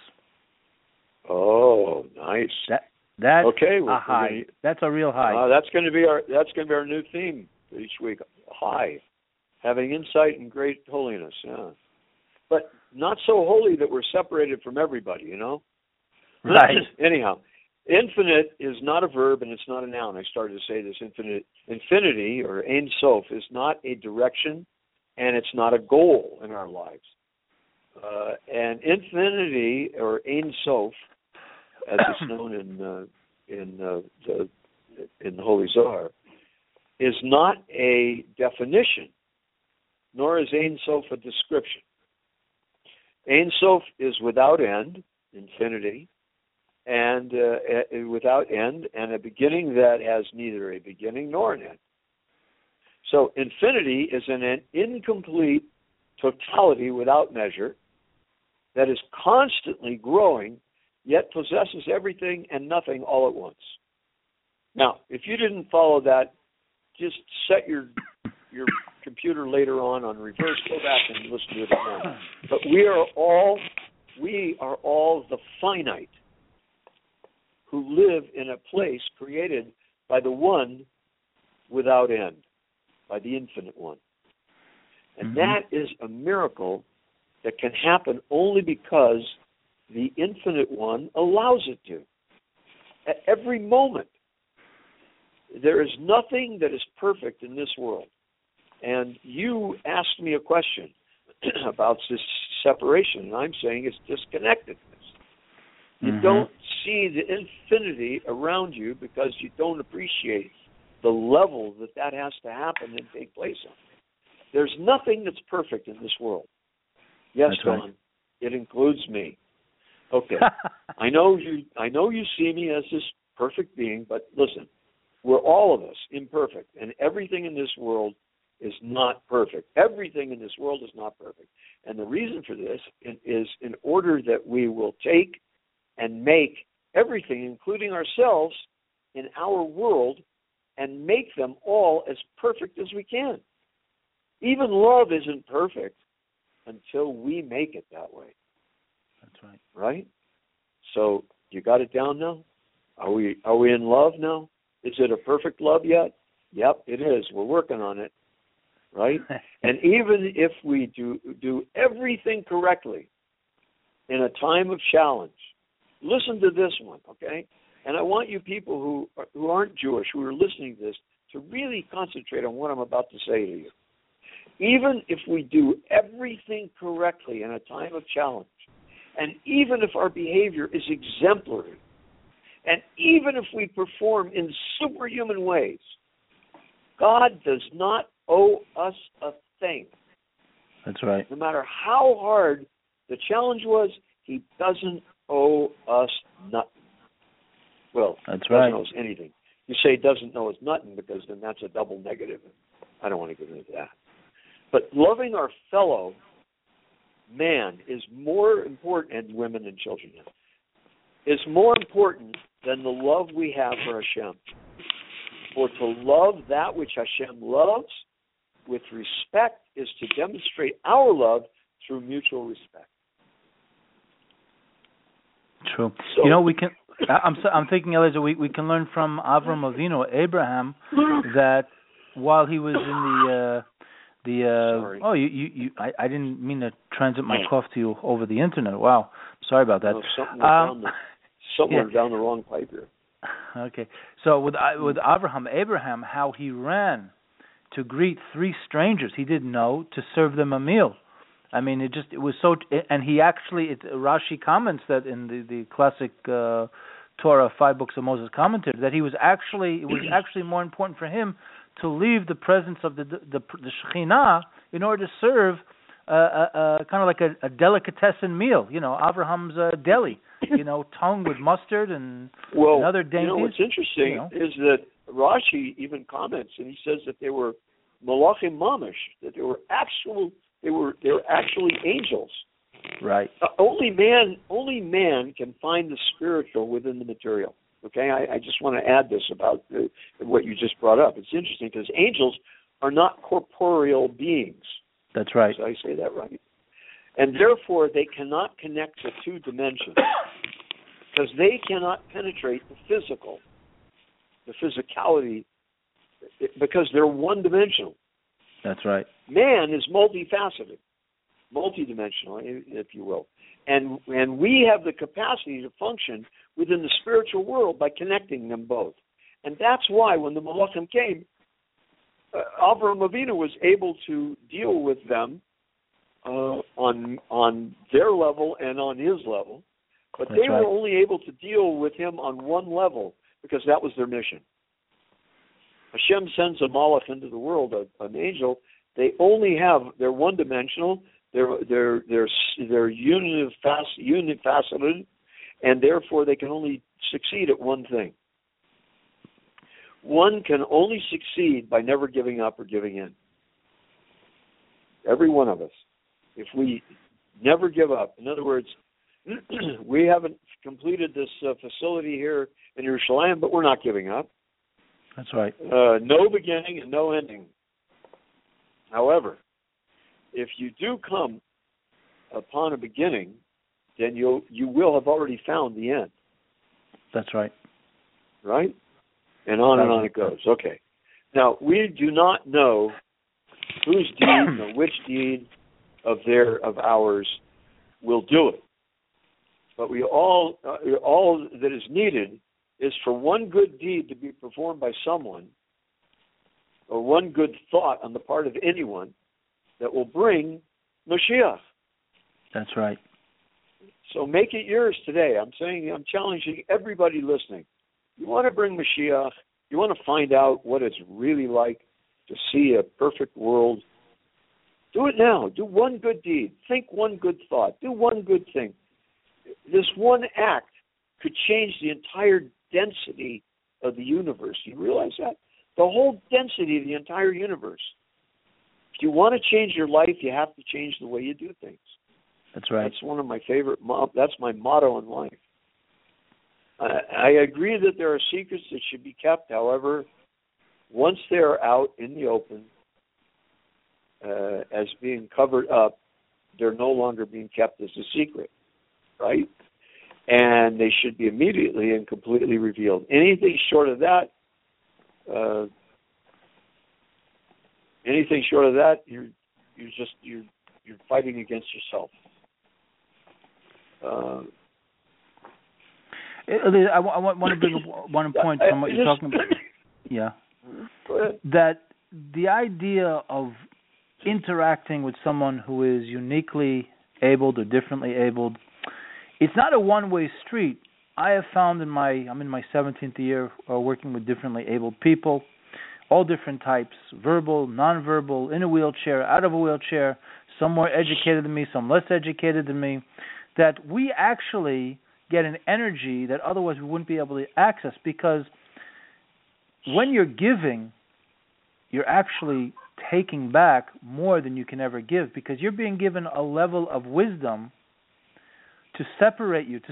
Oh, nice. That's okay. A high. That's a real high. That's going to be our new theme for each week. High, having insight and great holiness. Yeah, but not so holy that we're separated from everybody. Right. Anyhow. Infinite is not a verb and it's not a noun. I started to say this. Infinity, or Ein Sof, is not a direction and it's not a goal in our lives. And infinity, or Ein Sof, as it's known in the Holy Zohar, is not a definition, nor is Ein Sof a description. Ein Sof is without end, infinity, and without end, and a beginning that has neither a beginning nor an end. So infinity is an incomplete totality without measure that is constantly growing, yet possesses everything and nothing all at once. Now, if you didn't follow that, just set your computer later on reverse, go back and listen to it again. But we are all the finite who live in a place created by the one without end, by the infinite one. And that is a miracle that can happen only because the Infinite One allows it to. At every moment. There is nothing that is perfect in this world. And you asked me a question about this separation, and I'm saying it's disconnectedness. You don't see the infinity around you because you don't appreciate the level that has to happen and take place on. There's nothing that's perfect in this world. Yes, Don, right. It includes me. Okay. I know you see me as this perfect being, but listen, we're all of us imperfect, and everything in this world is not perfect. Everything in this world is not perfect. And the reason for this is in order that we will take and make everything, including ourselves, in our world and make them all as perfect as we can. Even love isn't perfect until we make it that way. That's right. Right? So you got it down now? Are we in love now? Is it a perfect love yet? Yep, it is. We're working on it. Right? And even if we do everything correctly in a time of challenge, listen to this one, okay? And I want you people who aren't Jewish, who are listening to this, to really concentrate on what I'm about to say to you. Even if we do everything correctly in a time of challenge, and even if our behavior is exemplary, and even if we perform in superhuman ways, God does not owe us a thing. That's right. No matter how hard the challenge was, He doesn't owe us nothing. Well, that's He doesn't right. owe us anything. You say He doesn't owe us nothing because then that's a double negative. I don't want to get into that. But loving our fellow man is more important, and women and children, is more important than the love we have for Hashem. For to love that which Hashem loves with respect is to demonstrate our love through mutual respect. True. So, we can. I'm thinking, Eliezer, we can learn from Avram Avinu, Abraham, that while he was in sorry. Oh, I didn't mean to transmit my cough to you over the internet. Wow, sorry about that. No, somewhere down the wrong pipe here. Okay, so with Abraham, how he ran to greet three strangers he didn't know to serve them a meal. I mean, it was so, and he actually, Rashi comments that in the classic Torah, 5 Books of Moses commentary, that it was actually more important for him to leave the presence of the Shekhinah in order to serve kind of like a delicatessen meal, Abraham's deli, tongue with mustard and other dainties. What's interesting is that Rashi even comments, and he says that they were malachim mamish, that they were actually angels. Right. Only man can find the spiritual within the material. Okay, I just want to add this about what you just brought up. It's interesting because angels are not corporeal beings. That's right. Did I say that right? And therefore, they cannot connect to two dimensions because they cannot penetrate the physical, the physicality, because they're one-dimensional. That's right. Man is multifaceted, multidimensional, if you will. And we have the capacity to function within the spiritual world by connecting them both. And that's why when the Malachim came, Avraham Avinu was able to deal with them on their level and on his level. But they were only able to deal with him on one level because that was their mission. Hashem sends a malach into the world, an angel. They're one-dimensional. They're unifaceted, and therefore they can only succeed at one thing. One can only succeed by never giving up or giving in. Every one of us. If we never give up, in other words, we haven't completed this facility here in Yerushalayim, but we're not giving up. That's right. No beginning and no ending. However, if you do come upon a beginning, then you will have already found the end. That's right. Right? And on it goes. Okay. Now, we do not know whose deed or which deed of ours will do it. But we all that is needed is for one good deed to be performed by someone, or one good thought on the part of anyone that will bring Mashiach. That's right. So make it yours today. I'm challenging everybody listening. You want to bring Mashiach, you want to find out what it's really like to see a perfect world, do it now. Do one good deed. Think one good thought. Do one good thing. This one act could change the entire density of the universe. You realize that? The whole density of the entire universe. If you want to change your life, you have to change the way you do things. That's right. That's one of my favorite. That's my motto in life. I agree that there are secrets that should be kept. However, once they are out in the open as being covered up, they're no longer being kept as a secret, right? And they should be immediately and completely revealed. Anything short of that, you're fighting against yourself. I want to bring up one point from what you're talking about. Yeah. Go ahead. That the idea of interacting with someone who is uniquely abled or differently abled, it's not a one-way street. I have found I'm in my 17th year working with differently abled people, all different types, verbal, nonverbal, in a wheelchair, out of a wheelchair, some more educated than me, some less educated than me, that we actually get an energy that otherwise we wouldn't be able to access, because when you're giving, you're actually taking back more than you can ever give, because you're being given a level of wisdom to separate you,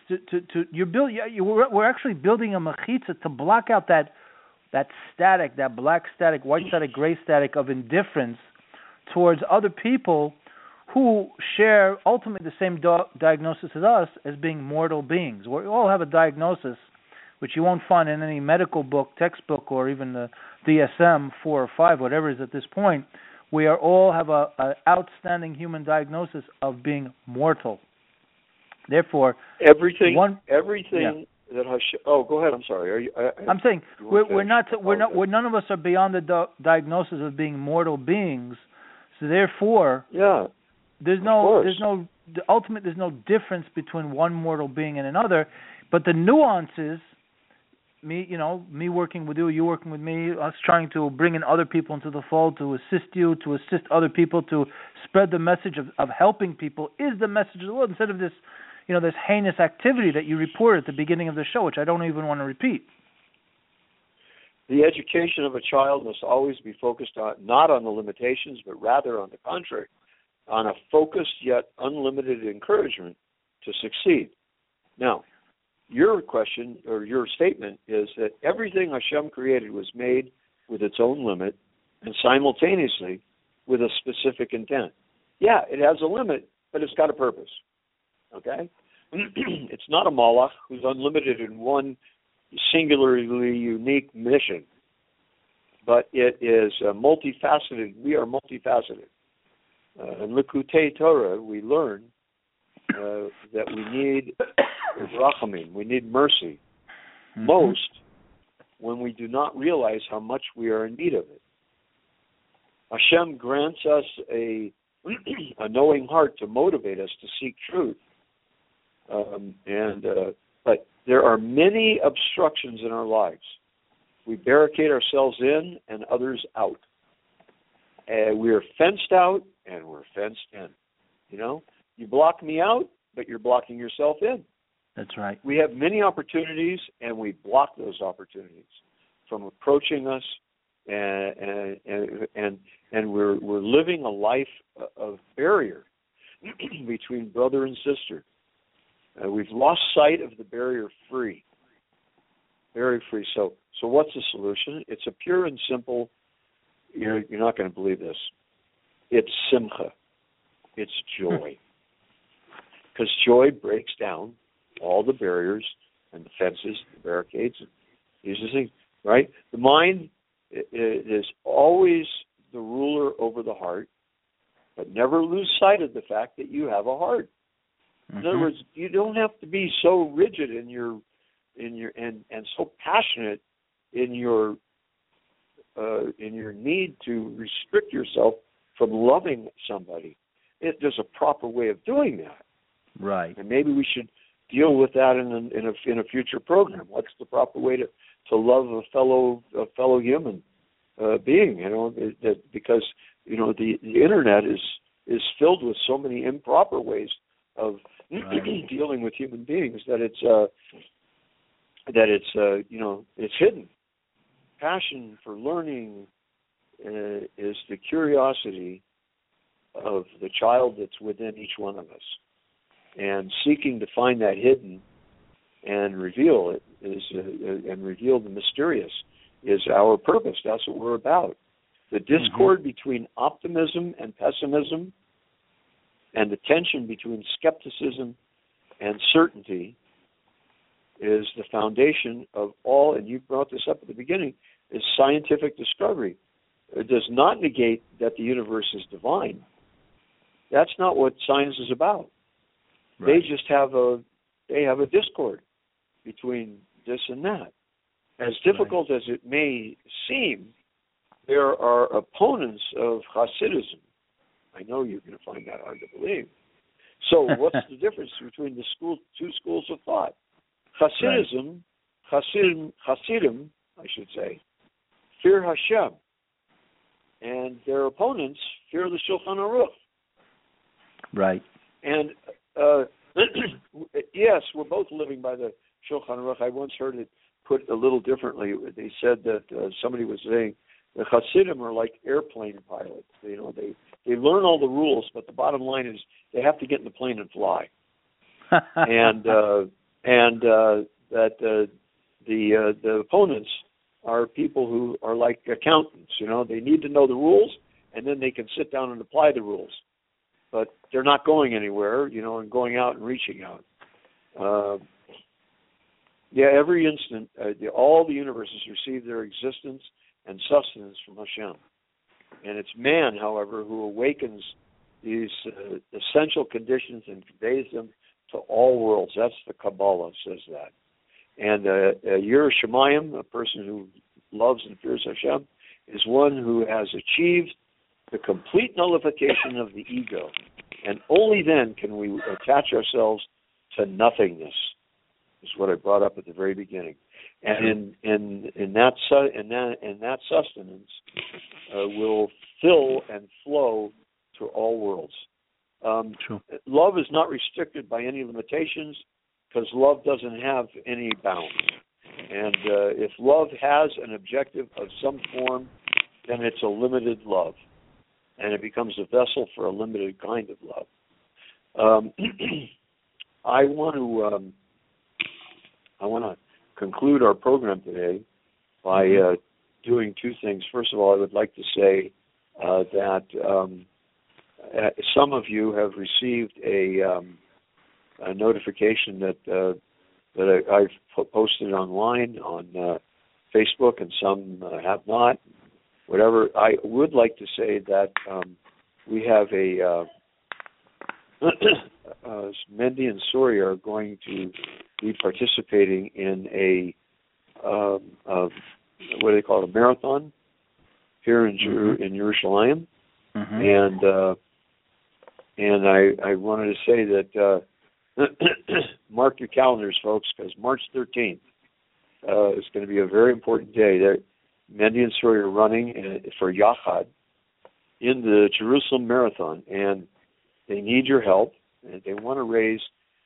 we're actually building a mechitza to block out that static, that black static, white static, gray static of indifference towards other people who share ultimately the same diagnosis as us, as being mortal beings. We all have a diagnosis, which you won't find in any medical book, textbook, or even the DSM 4 or 5, whatever it is at this point. We all have an outstanding human diagnosis of being mortal. Therefore, everything. Yeah. That go ahead. I'm sorry. I'm saying none of us are beyond the diagnosis of being mortal beings. So therefore, there's no difference between one mortal being and another. But the nuances, me working with you working with me, us trying to bring in other people into the fold, to assist you, to assist other people, to spread the message of helping people, is the message of the world, instead of this, this heinous activity that you reported at the beginning of the show, which I don't even want to repeat. The education of a child must always be focused not on the limitations, but rather on the contrary, on a focused yet unlimited encouragement to succeed. Now, your question or your statement is that everything Hashem created was made with its own limit and simultaneously with a specific intent. Yeah, it has a limit, but it's got a purpose. Okay? It's not a malach who's unlimited in one singularly unique mission, but it is multifaceted. We are multifaceted. In Likutei Torah, we learn that we need rachamim, we need mercy, most when we do not realize how much we are in need of it. Hashem grants us a knowing heart to motivate us to seek truth. But there are many obstructions in our lives. We barricade ourselves in and others out. We're fenced out and we're fenced in. You block me out, but you're blocking yourself in. That's right. We have many opportunities, and we block those opportunities from approaching us, and we're living a life of barrier between brother and sister. We've lost sight of the barrier free. So what's the solution? It's a pure and simple. You're not going to believe this. It's simcha. It's joy. Because joy breaks down all the barriers and the fences, the barricades, and these are things, right? The mind is always the ruler over the heart, but never lose sight of the fact that you have a heart. In other words, you don't have to be so rigid in your and so passionate in your need to restrict yourself from loving somebody. There's a proper way of doing that. Right. And maybe we should deal with that in a future program. What's the proper way to love a fellow human being? Because the internet is filled with so many improper ways of dealing with human beings that it's hidden. Passion for learning is the curiosity of the child that's within each one of us. And seeking to find that hidden and reveal it and reveal the mysterious is our purpose. That's what we're about. The discord between optimism and pessimism, and the tension between skepticism and certainty, is the foundation of all. And you brought this up at the beginning: is scientific discovery. It does not negate that the universe is divine. That's not what science is about. Right. They just have a discord between this and that. As difficult as it may seem, there are opponents of Hasidism. I know you're going to find that hard to believe. So what's the difference between the two schools of thought? Hasidim, I should say, fear Hashem, and their opponents fear the Shulchan Aruch. Right. And yes, we're both living by the Shulchan Aruch. I once heard it put a little differently. They said that somebody was saying the Hasidim are like airplane pilots. They learn all the rules, but the bottom line is they have to get in the plane and fly. and that the opponents are people who are like accountants. They need to know the rules, and then they can sit down and apply the rules. But they're not going anywhere, and going out and reaching out. Every instant, all the universes receive their existence and sustenance from Hashem. And it's man, however, who awakens these essential conditions and conveys them to all worlds. That's the Kabbalah says that. And Yireh Shamayim, a person who loves and fears Hashem, is one who has achieved the complete nullification of the ego, and only then can we attach ourselves to nothingness. Is what I brought up at the very beginning, and in that sustenance will fill and flow to all worlds. Love is not restricted by any limitations, because love doesn't have any bounds. And if love has an objective of some form, then it's a limited love. And it becomes a vessel for a limited kind of love. I want to conclude our program today by doing two things. First of all, I would like to say that some of you have received a notification that I've posted online on Facebook, and some have not. Whatever, I would like to say that we have Mendy and Suri are going to be participating in a what do they call it, a marathon here in Yerushalayim, and I wanted to say that mark your calendars, folks, because March 13th is going to be a very important day. Mendy and Suri are running for Yachad in the Jerusalem Marathon, and they need your help. And they want to raise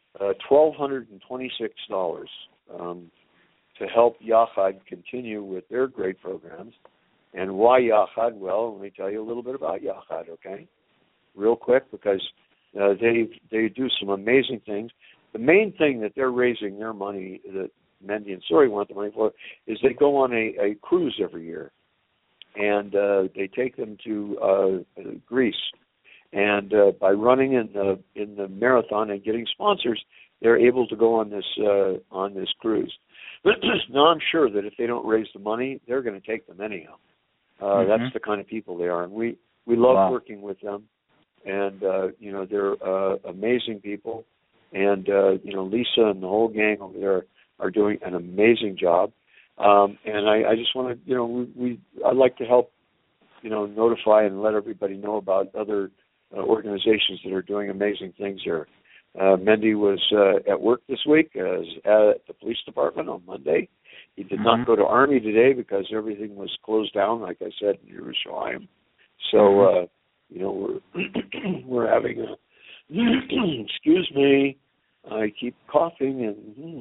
$1,226 to help Yachad continue with their great programs. And why Yachad? Well, let me tell you a little bit about Yachad, okay? Real quick, because they do some amazing things. The main thing that they're raising their money, that Mendy and Suri want the money for, is they go on a cruise every year, and they take them to Greece. And by running in the marathon and getting sponsors, they're able to go on this cruise. Now, I'm sure that if they don't raise the money, they're going to take them anyhow. That's the kind of people they are, and we love working with them. And they're amazing people. and Lisa and the whole gang over there are doing an amazing job. And I just want to, I'd like to help, notify and let everybody know about other organizations that are doing amazing things here. Mendy was at work this week at the police department on Monday. He did not go to Army today because everything was closed down, like I said, in Yerushalayim. So, we're having a, excuse me, I keep coughing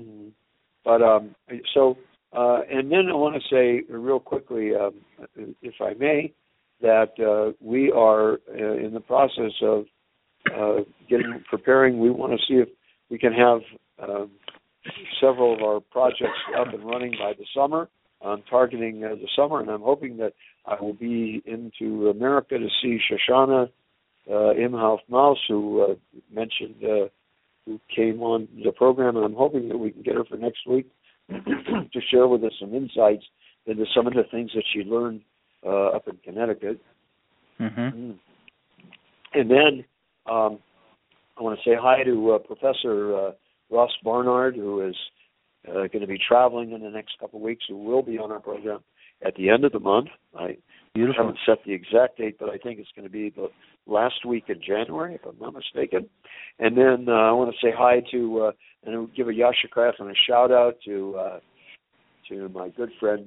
and then I want to say real quickly, if I may, that we are in the process of preparing. We want to see if we can have several of our projects up and running by the summer. I'm targeting the summer, and I'm hoping that I will be into America to see Shoshana Imhoff-Maus, who mentioned, who came on the program, and I'm hoping that we can get her for next week to share with us some insights into some of the things that she learned up in Connecticut. And then I want to say hi to Professor Ross Barnard, who is going to be traveling in the next couple of weeks, who will be on our program at the end of the month. I haven't set the exact date, but I think it's going to be the last week in January, if I'm not mistaken. And then I want to say hi to, and give a yashikrat and a shout-out to my good friend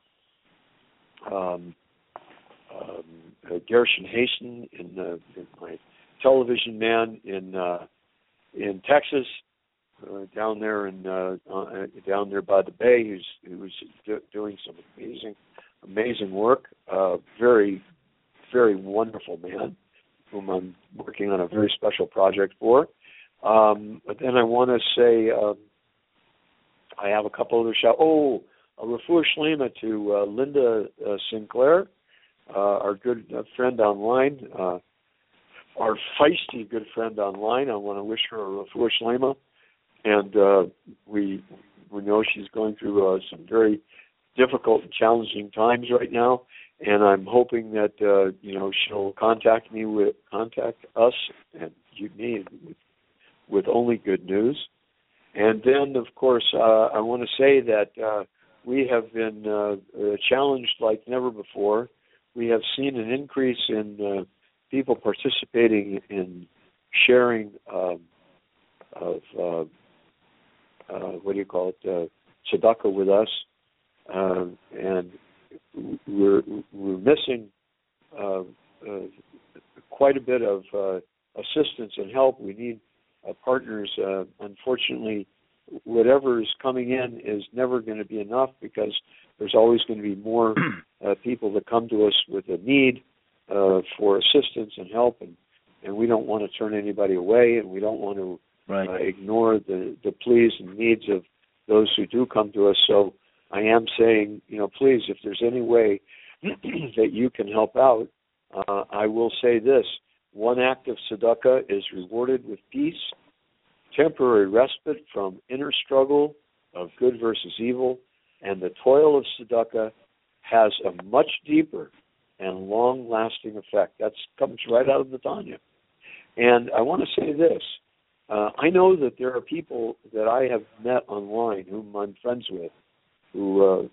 Gershon Hasten, in my television man in Texas, down there down there by the bay, who's doing some amazing work. Very, very wonderful man, whom I'm working on a very special project for. But then I want to say I have a couple other a refuah shlema to Linda Sinclair, our good friend online, our feisty good friend online. I want to wish her a refuah shlema, and we know she's going through some very difficult and challenging times right now, and I'm hoping that she'll contact us and me with only good news. And then, of course, I want to say that we have been challenged like never before. We have seen an increase in people participating in sharing of tzedakah with us, and we're missing quite a bit of assistance and help. We need partners. Unfortunately, whatever is coming in is never going to be enough, because there's always going to be more people that come to us with a need for assistance and help, and we don't want to turn anybody away, and we don't want to ignore the pleas and needs of those who do come to us. So I am saying, please, if there's any way that you can help out, I will say this: one act of tzedakah is rewarded with peace, temporary respite from inner struggle of good versus evil, and the toil of tzedakah has a much deeper and long-lasting effect. That comes right out of the Tanya. And I want to say this. I know that there are people that I have met online whom I'm friends with, who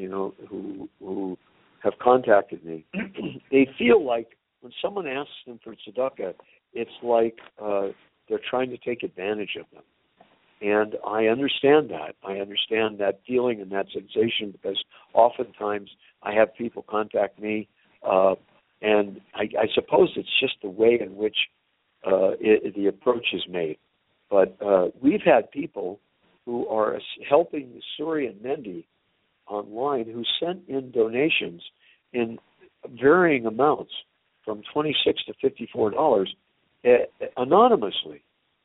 have contacted me. They feel like when someone asks them for tzedakah, it's like they're trying to take advantage of them. And I understand that. I understand that feeling and that sensation, because oftentimes I have people contact me, and I suppose it's just the way in which the approach is made. But we've had people who are helping Suri and Mendy online who sent in donations in varying amounts, from $26 to $54, anonymously.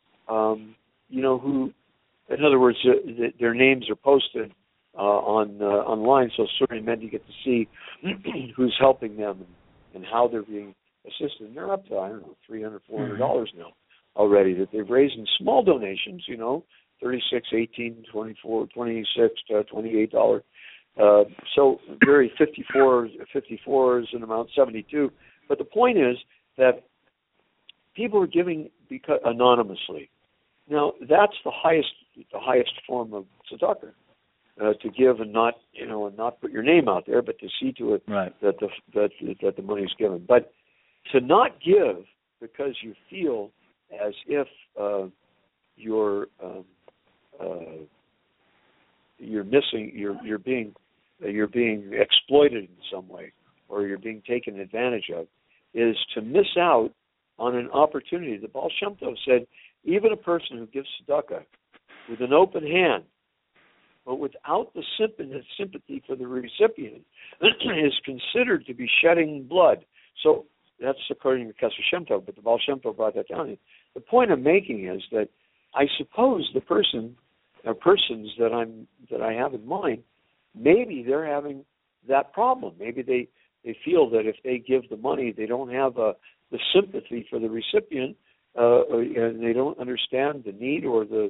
Who, in other words, their names are posted online, so Suri and Mendy get to see who's helping them and how they're being assisted. And they're up to, $300, $400 now already that they've raised in small donations, $36, $18, $24, $26, $28. So very 54 is an amount, 72. But the point is that people are giving anonymously. Now that's the highest form of tzedakah, to give and not put your name out there, but to see to it that the money is given. But to not give because you feel as if you're missing, you're being exploited in some way, or you're being taken advantage of, is to miss out on an opportunity. The Baal Shem Tov said, even a person who gives tzedakah with an open hand, but without the sympathy for the recipient, is considered to be shedding blood. So that's according to Kesher Shem Tov, but the Baal Shem Tov brought that down. The point I'm making is that I suppose the person or persons that I have in mind, maybe they're having that problem. Maybe they feel that if they give the money, they don't have the sympathy for the recipient, and they don't understand the need or the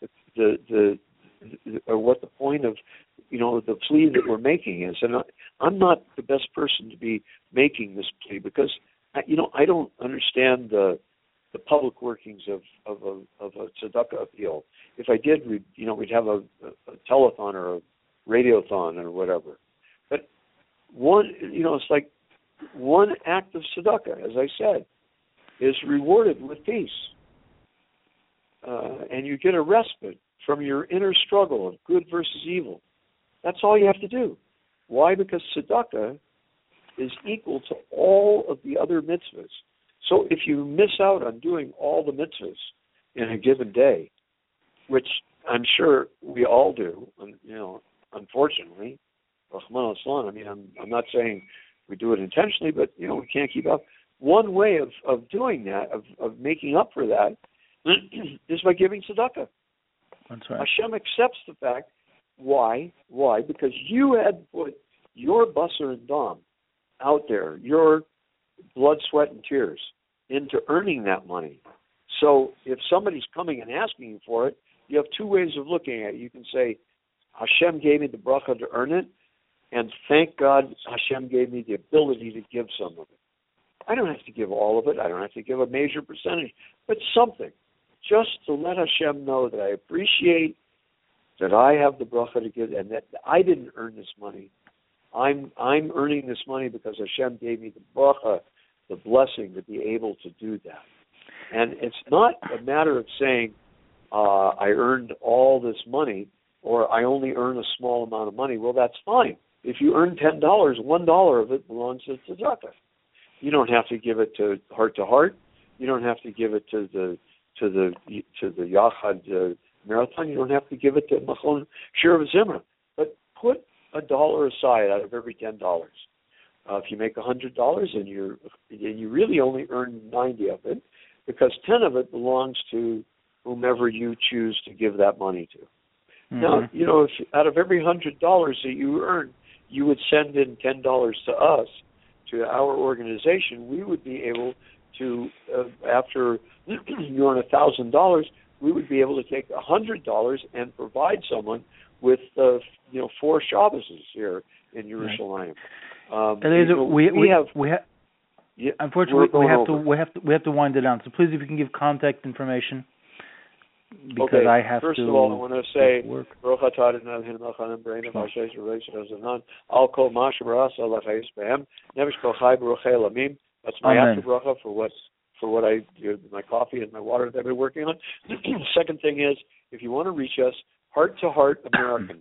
or what the point of the plea that we're making is. And I'm not the best person to be making this plea because I don't understand the public workings of a tzedakah appeal. If I did, we'd have a telethon or a radiothon or whatever. But it's like one act of tzedakah, as I said, is rewarded with peace, and you get a respite from your inner struggle of good versus evil. That's all you have to do. Why? Because tzedakah is equal to all of the other mitzvahs. So if you miss out on doing all the mitzvahs in a given day, which I'm sure we all do, unfortunately, Rahman al-Islam, I'm not saying we do it intentionally, but, we can't keep up. One way of doing that, of making up for that, is by giving tzedakah. That's right. Hashem accepts the fact. Why? Why? Because you had put your basar and dam out there, your blood, sweat, and tears into earning that money. So if somebody's coming and asking you for it, you have two ways of looking at it. You can say, Hashem gave me the bracha to earn it, and thank God Hashem gave me the ability to give some of it. I don't have to give all of it. I don't have to give a major percentage, but something, just to let Hashem know that I appreciate that I have the bracha to give, and that I didn't earn this money. I'm earning this money because Hashem gave me the bracha, the blessing to be able to do that. And it's not a matter of saying I earned all this money or I only earn a small amount of money. Well, that's fine. If you earn $10, $1 of it belongs to tzedakah. You don't have to give it to Heart. You don't have to give it to the Yachad Marathon. You don't have to give it to Machon Shir Zimra. But put $1 aside out of every $10. If you make $100 and you really only earn 90 of it, because 10 of it belongs to whomever you choose to give that money to. Mm-hmm. Now, if out of every $100 that you earn, you would send in $10 to us, to our organization, we would be able to, after you earn $1,000, we would be able to take $100 and provide someone with 4 Shabbases here in Yerushalayim. Unfortunately, we have to wind it down. So please, if you can give contact information, because okay. I have First to. First of all, I want to say, that's my after bracha for what I do, my coffee and my water that I've been working on. Second thing is, if you want to reach us, Heart to Heart American,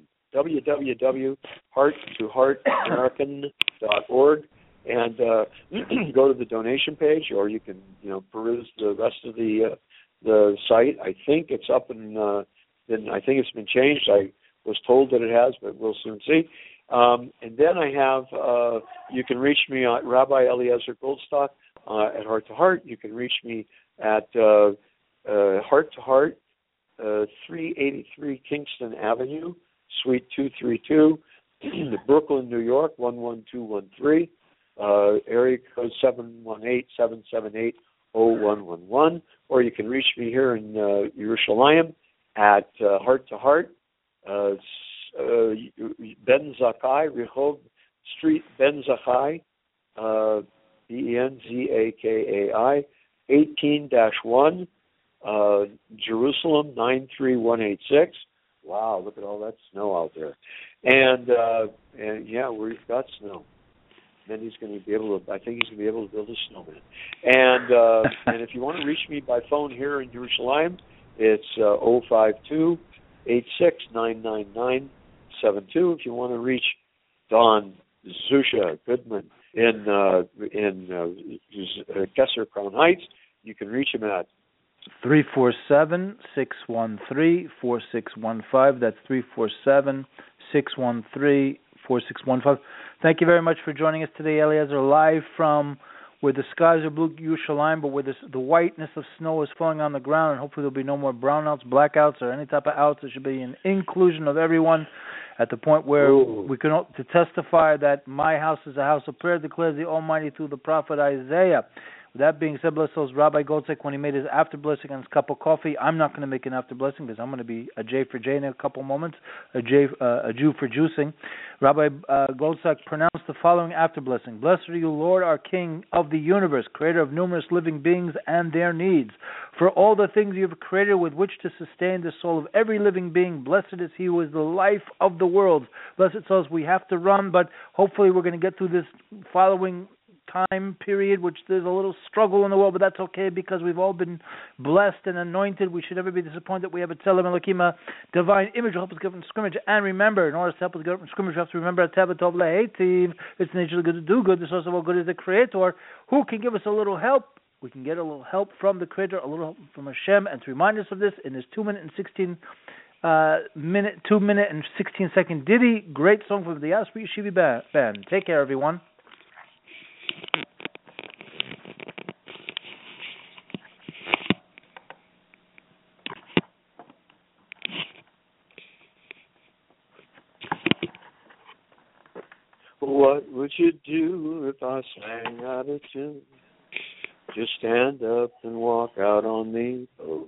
www.hearttoheartamerican.org, and go to the donation page, or you can peruse the rest of the site. I think it's up and I think it's been changed. I was told that it has, but we'll soon see. And then I have, you can reach me at Rabbi Eliezer Goldstock at Heart to Heart. You can reach me at Heart to Heart, 383 Kingston Avenue, Suite 232, Brooklyn, New York, 11213, area code 718-778-0111. Or you can reach me here in Yerushalayim at Heart to Heart, Ben Zakai, Rehov Street, Ben Zakai, Benzakai, 18-1, Jerusalem 93186. Wow, look at all that snow out there. And yeah, we've got snow. Then he's going to be able to, I think he's going to be able to build a snowman. And if you want to reach me by phone here in Jerusalem, it's 052-8699972. If you want to reach Don Zusha Goodman in Kessler Crown Heights, you can reach him at 347-613-4615. That's 347-613-4615. Thank you very much for joining us today, Eliezer, live from where the skies are blue, Yerushalayim, but where the whiteness of snow is falling on the ground, and hopefully there'll be no more brownouts, blackouts, or any type of outs. There should be an inclusion of everyone at the point where we can to testify that my house is a house of prayer, declares the Almighty through the prophet Isaiah. With that being said, bless those Rabbi Goldstein, when he made his after blessing on his cup of coffee, I'm not going to make an after blessing because I'm going to be a J for J in a couple moments, a Jew for juicing. Rabbi Goldstein pronounced the following after blessing: Blessed are you, Lord, our King of the universe, creator of numerous living beings and their needs. For all the things you have created with which to sustain the soul of every living being, blessed is he who is the life of the world. Blessed souls, we have to run, but hopefully we're going to get through this following time period, which there's a little struggle in the world, but that's okay because we've all been blessed and anointed. We should never be disappointed that we have a Tzelem Elokim, a divine image to help us get from scrimmage. And remember, in order to help us get from scrimmage, we have to remember that Teva Tov Le'etiv, it's naturally good to do good. The source of all good is the Creator, who can give us a little help. We can get a little help from the Creator, a little help from Hashem, and to remind us of this in this 2 minute and 16 second ditty, great song from the Yaspi Yeshivi Band. Take care, everyone. What would you do if I sang out of tune? Just stand up and walk out on me. Oh,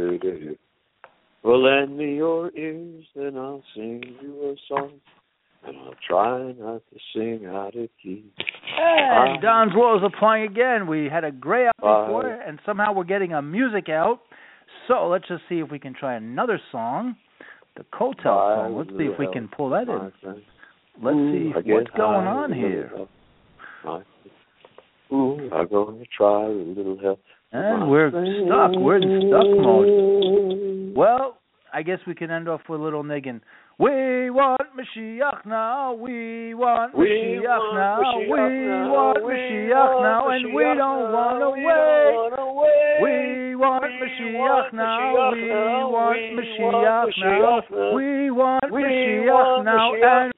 well, lend me your ears, then I'll sing you a song, and I'll try not to sing out of key. And Don's Law is applying again. We had a gray out before, and somehow we're getting a music out. So let's just see if we can try another song, the Kotel song. Let's see if we can pull that in. Let's see what's going on here. I'm going to try a little help. And we're stuck. We're in stuck mode. Well, I guess we can end off with a little niggin. We want Mashiach now. We want Mashiach now. We want Mashiach now, and we don't want to wait. We want Mashiach now. We want Mashiach now. We want Mashiach now, and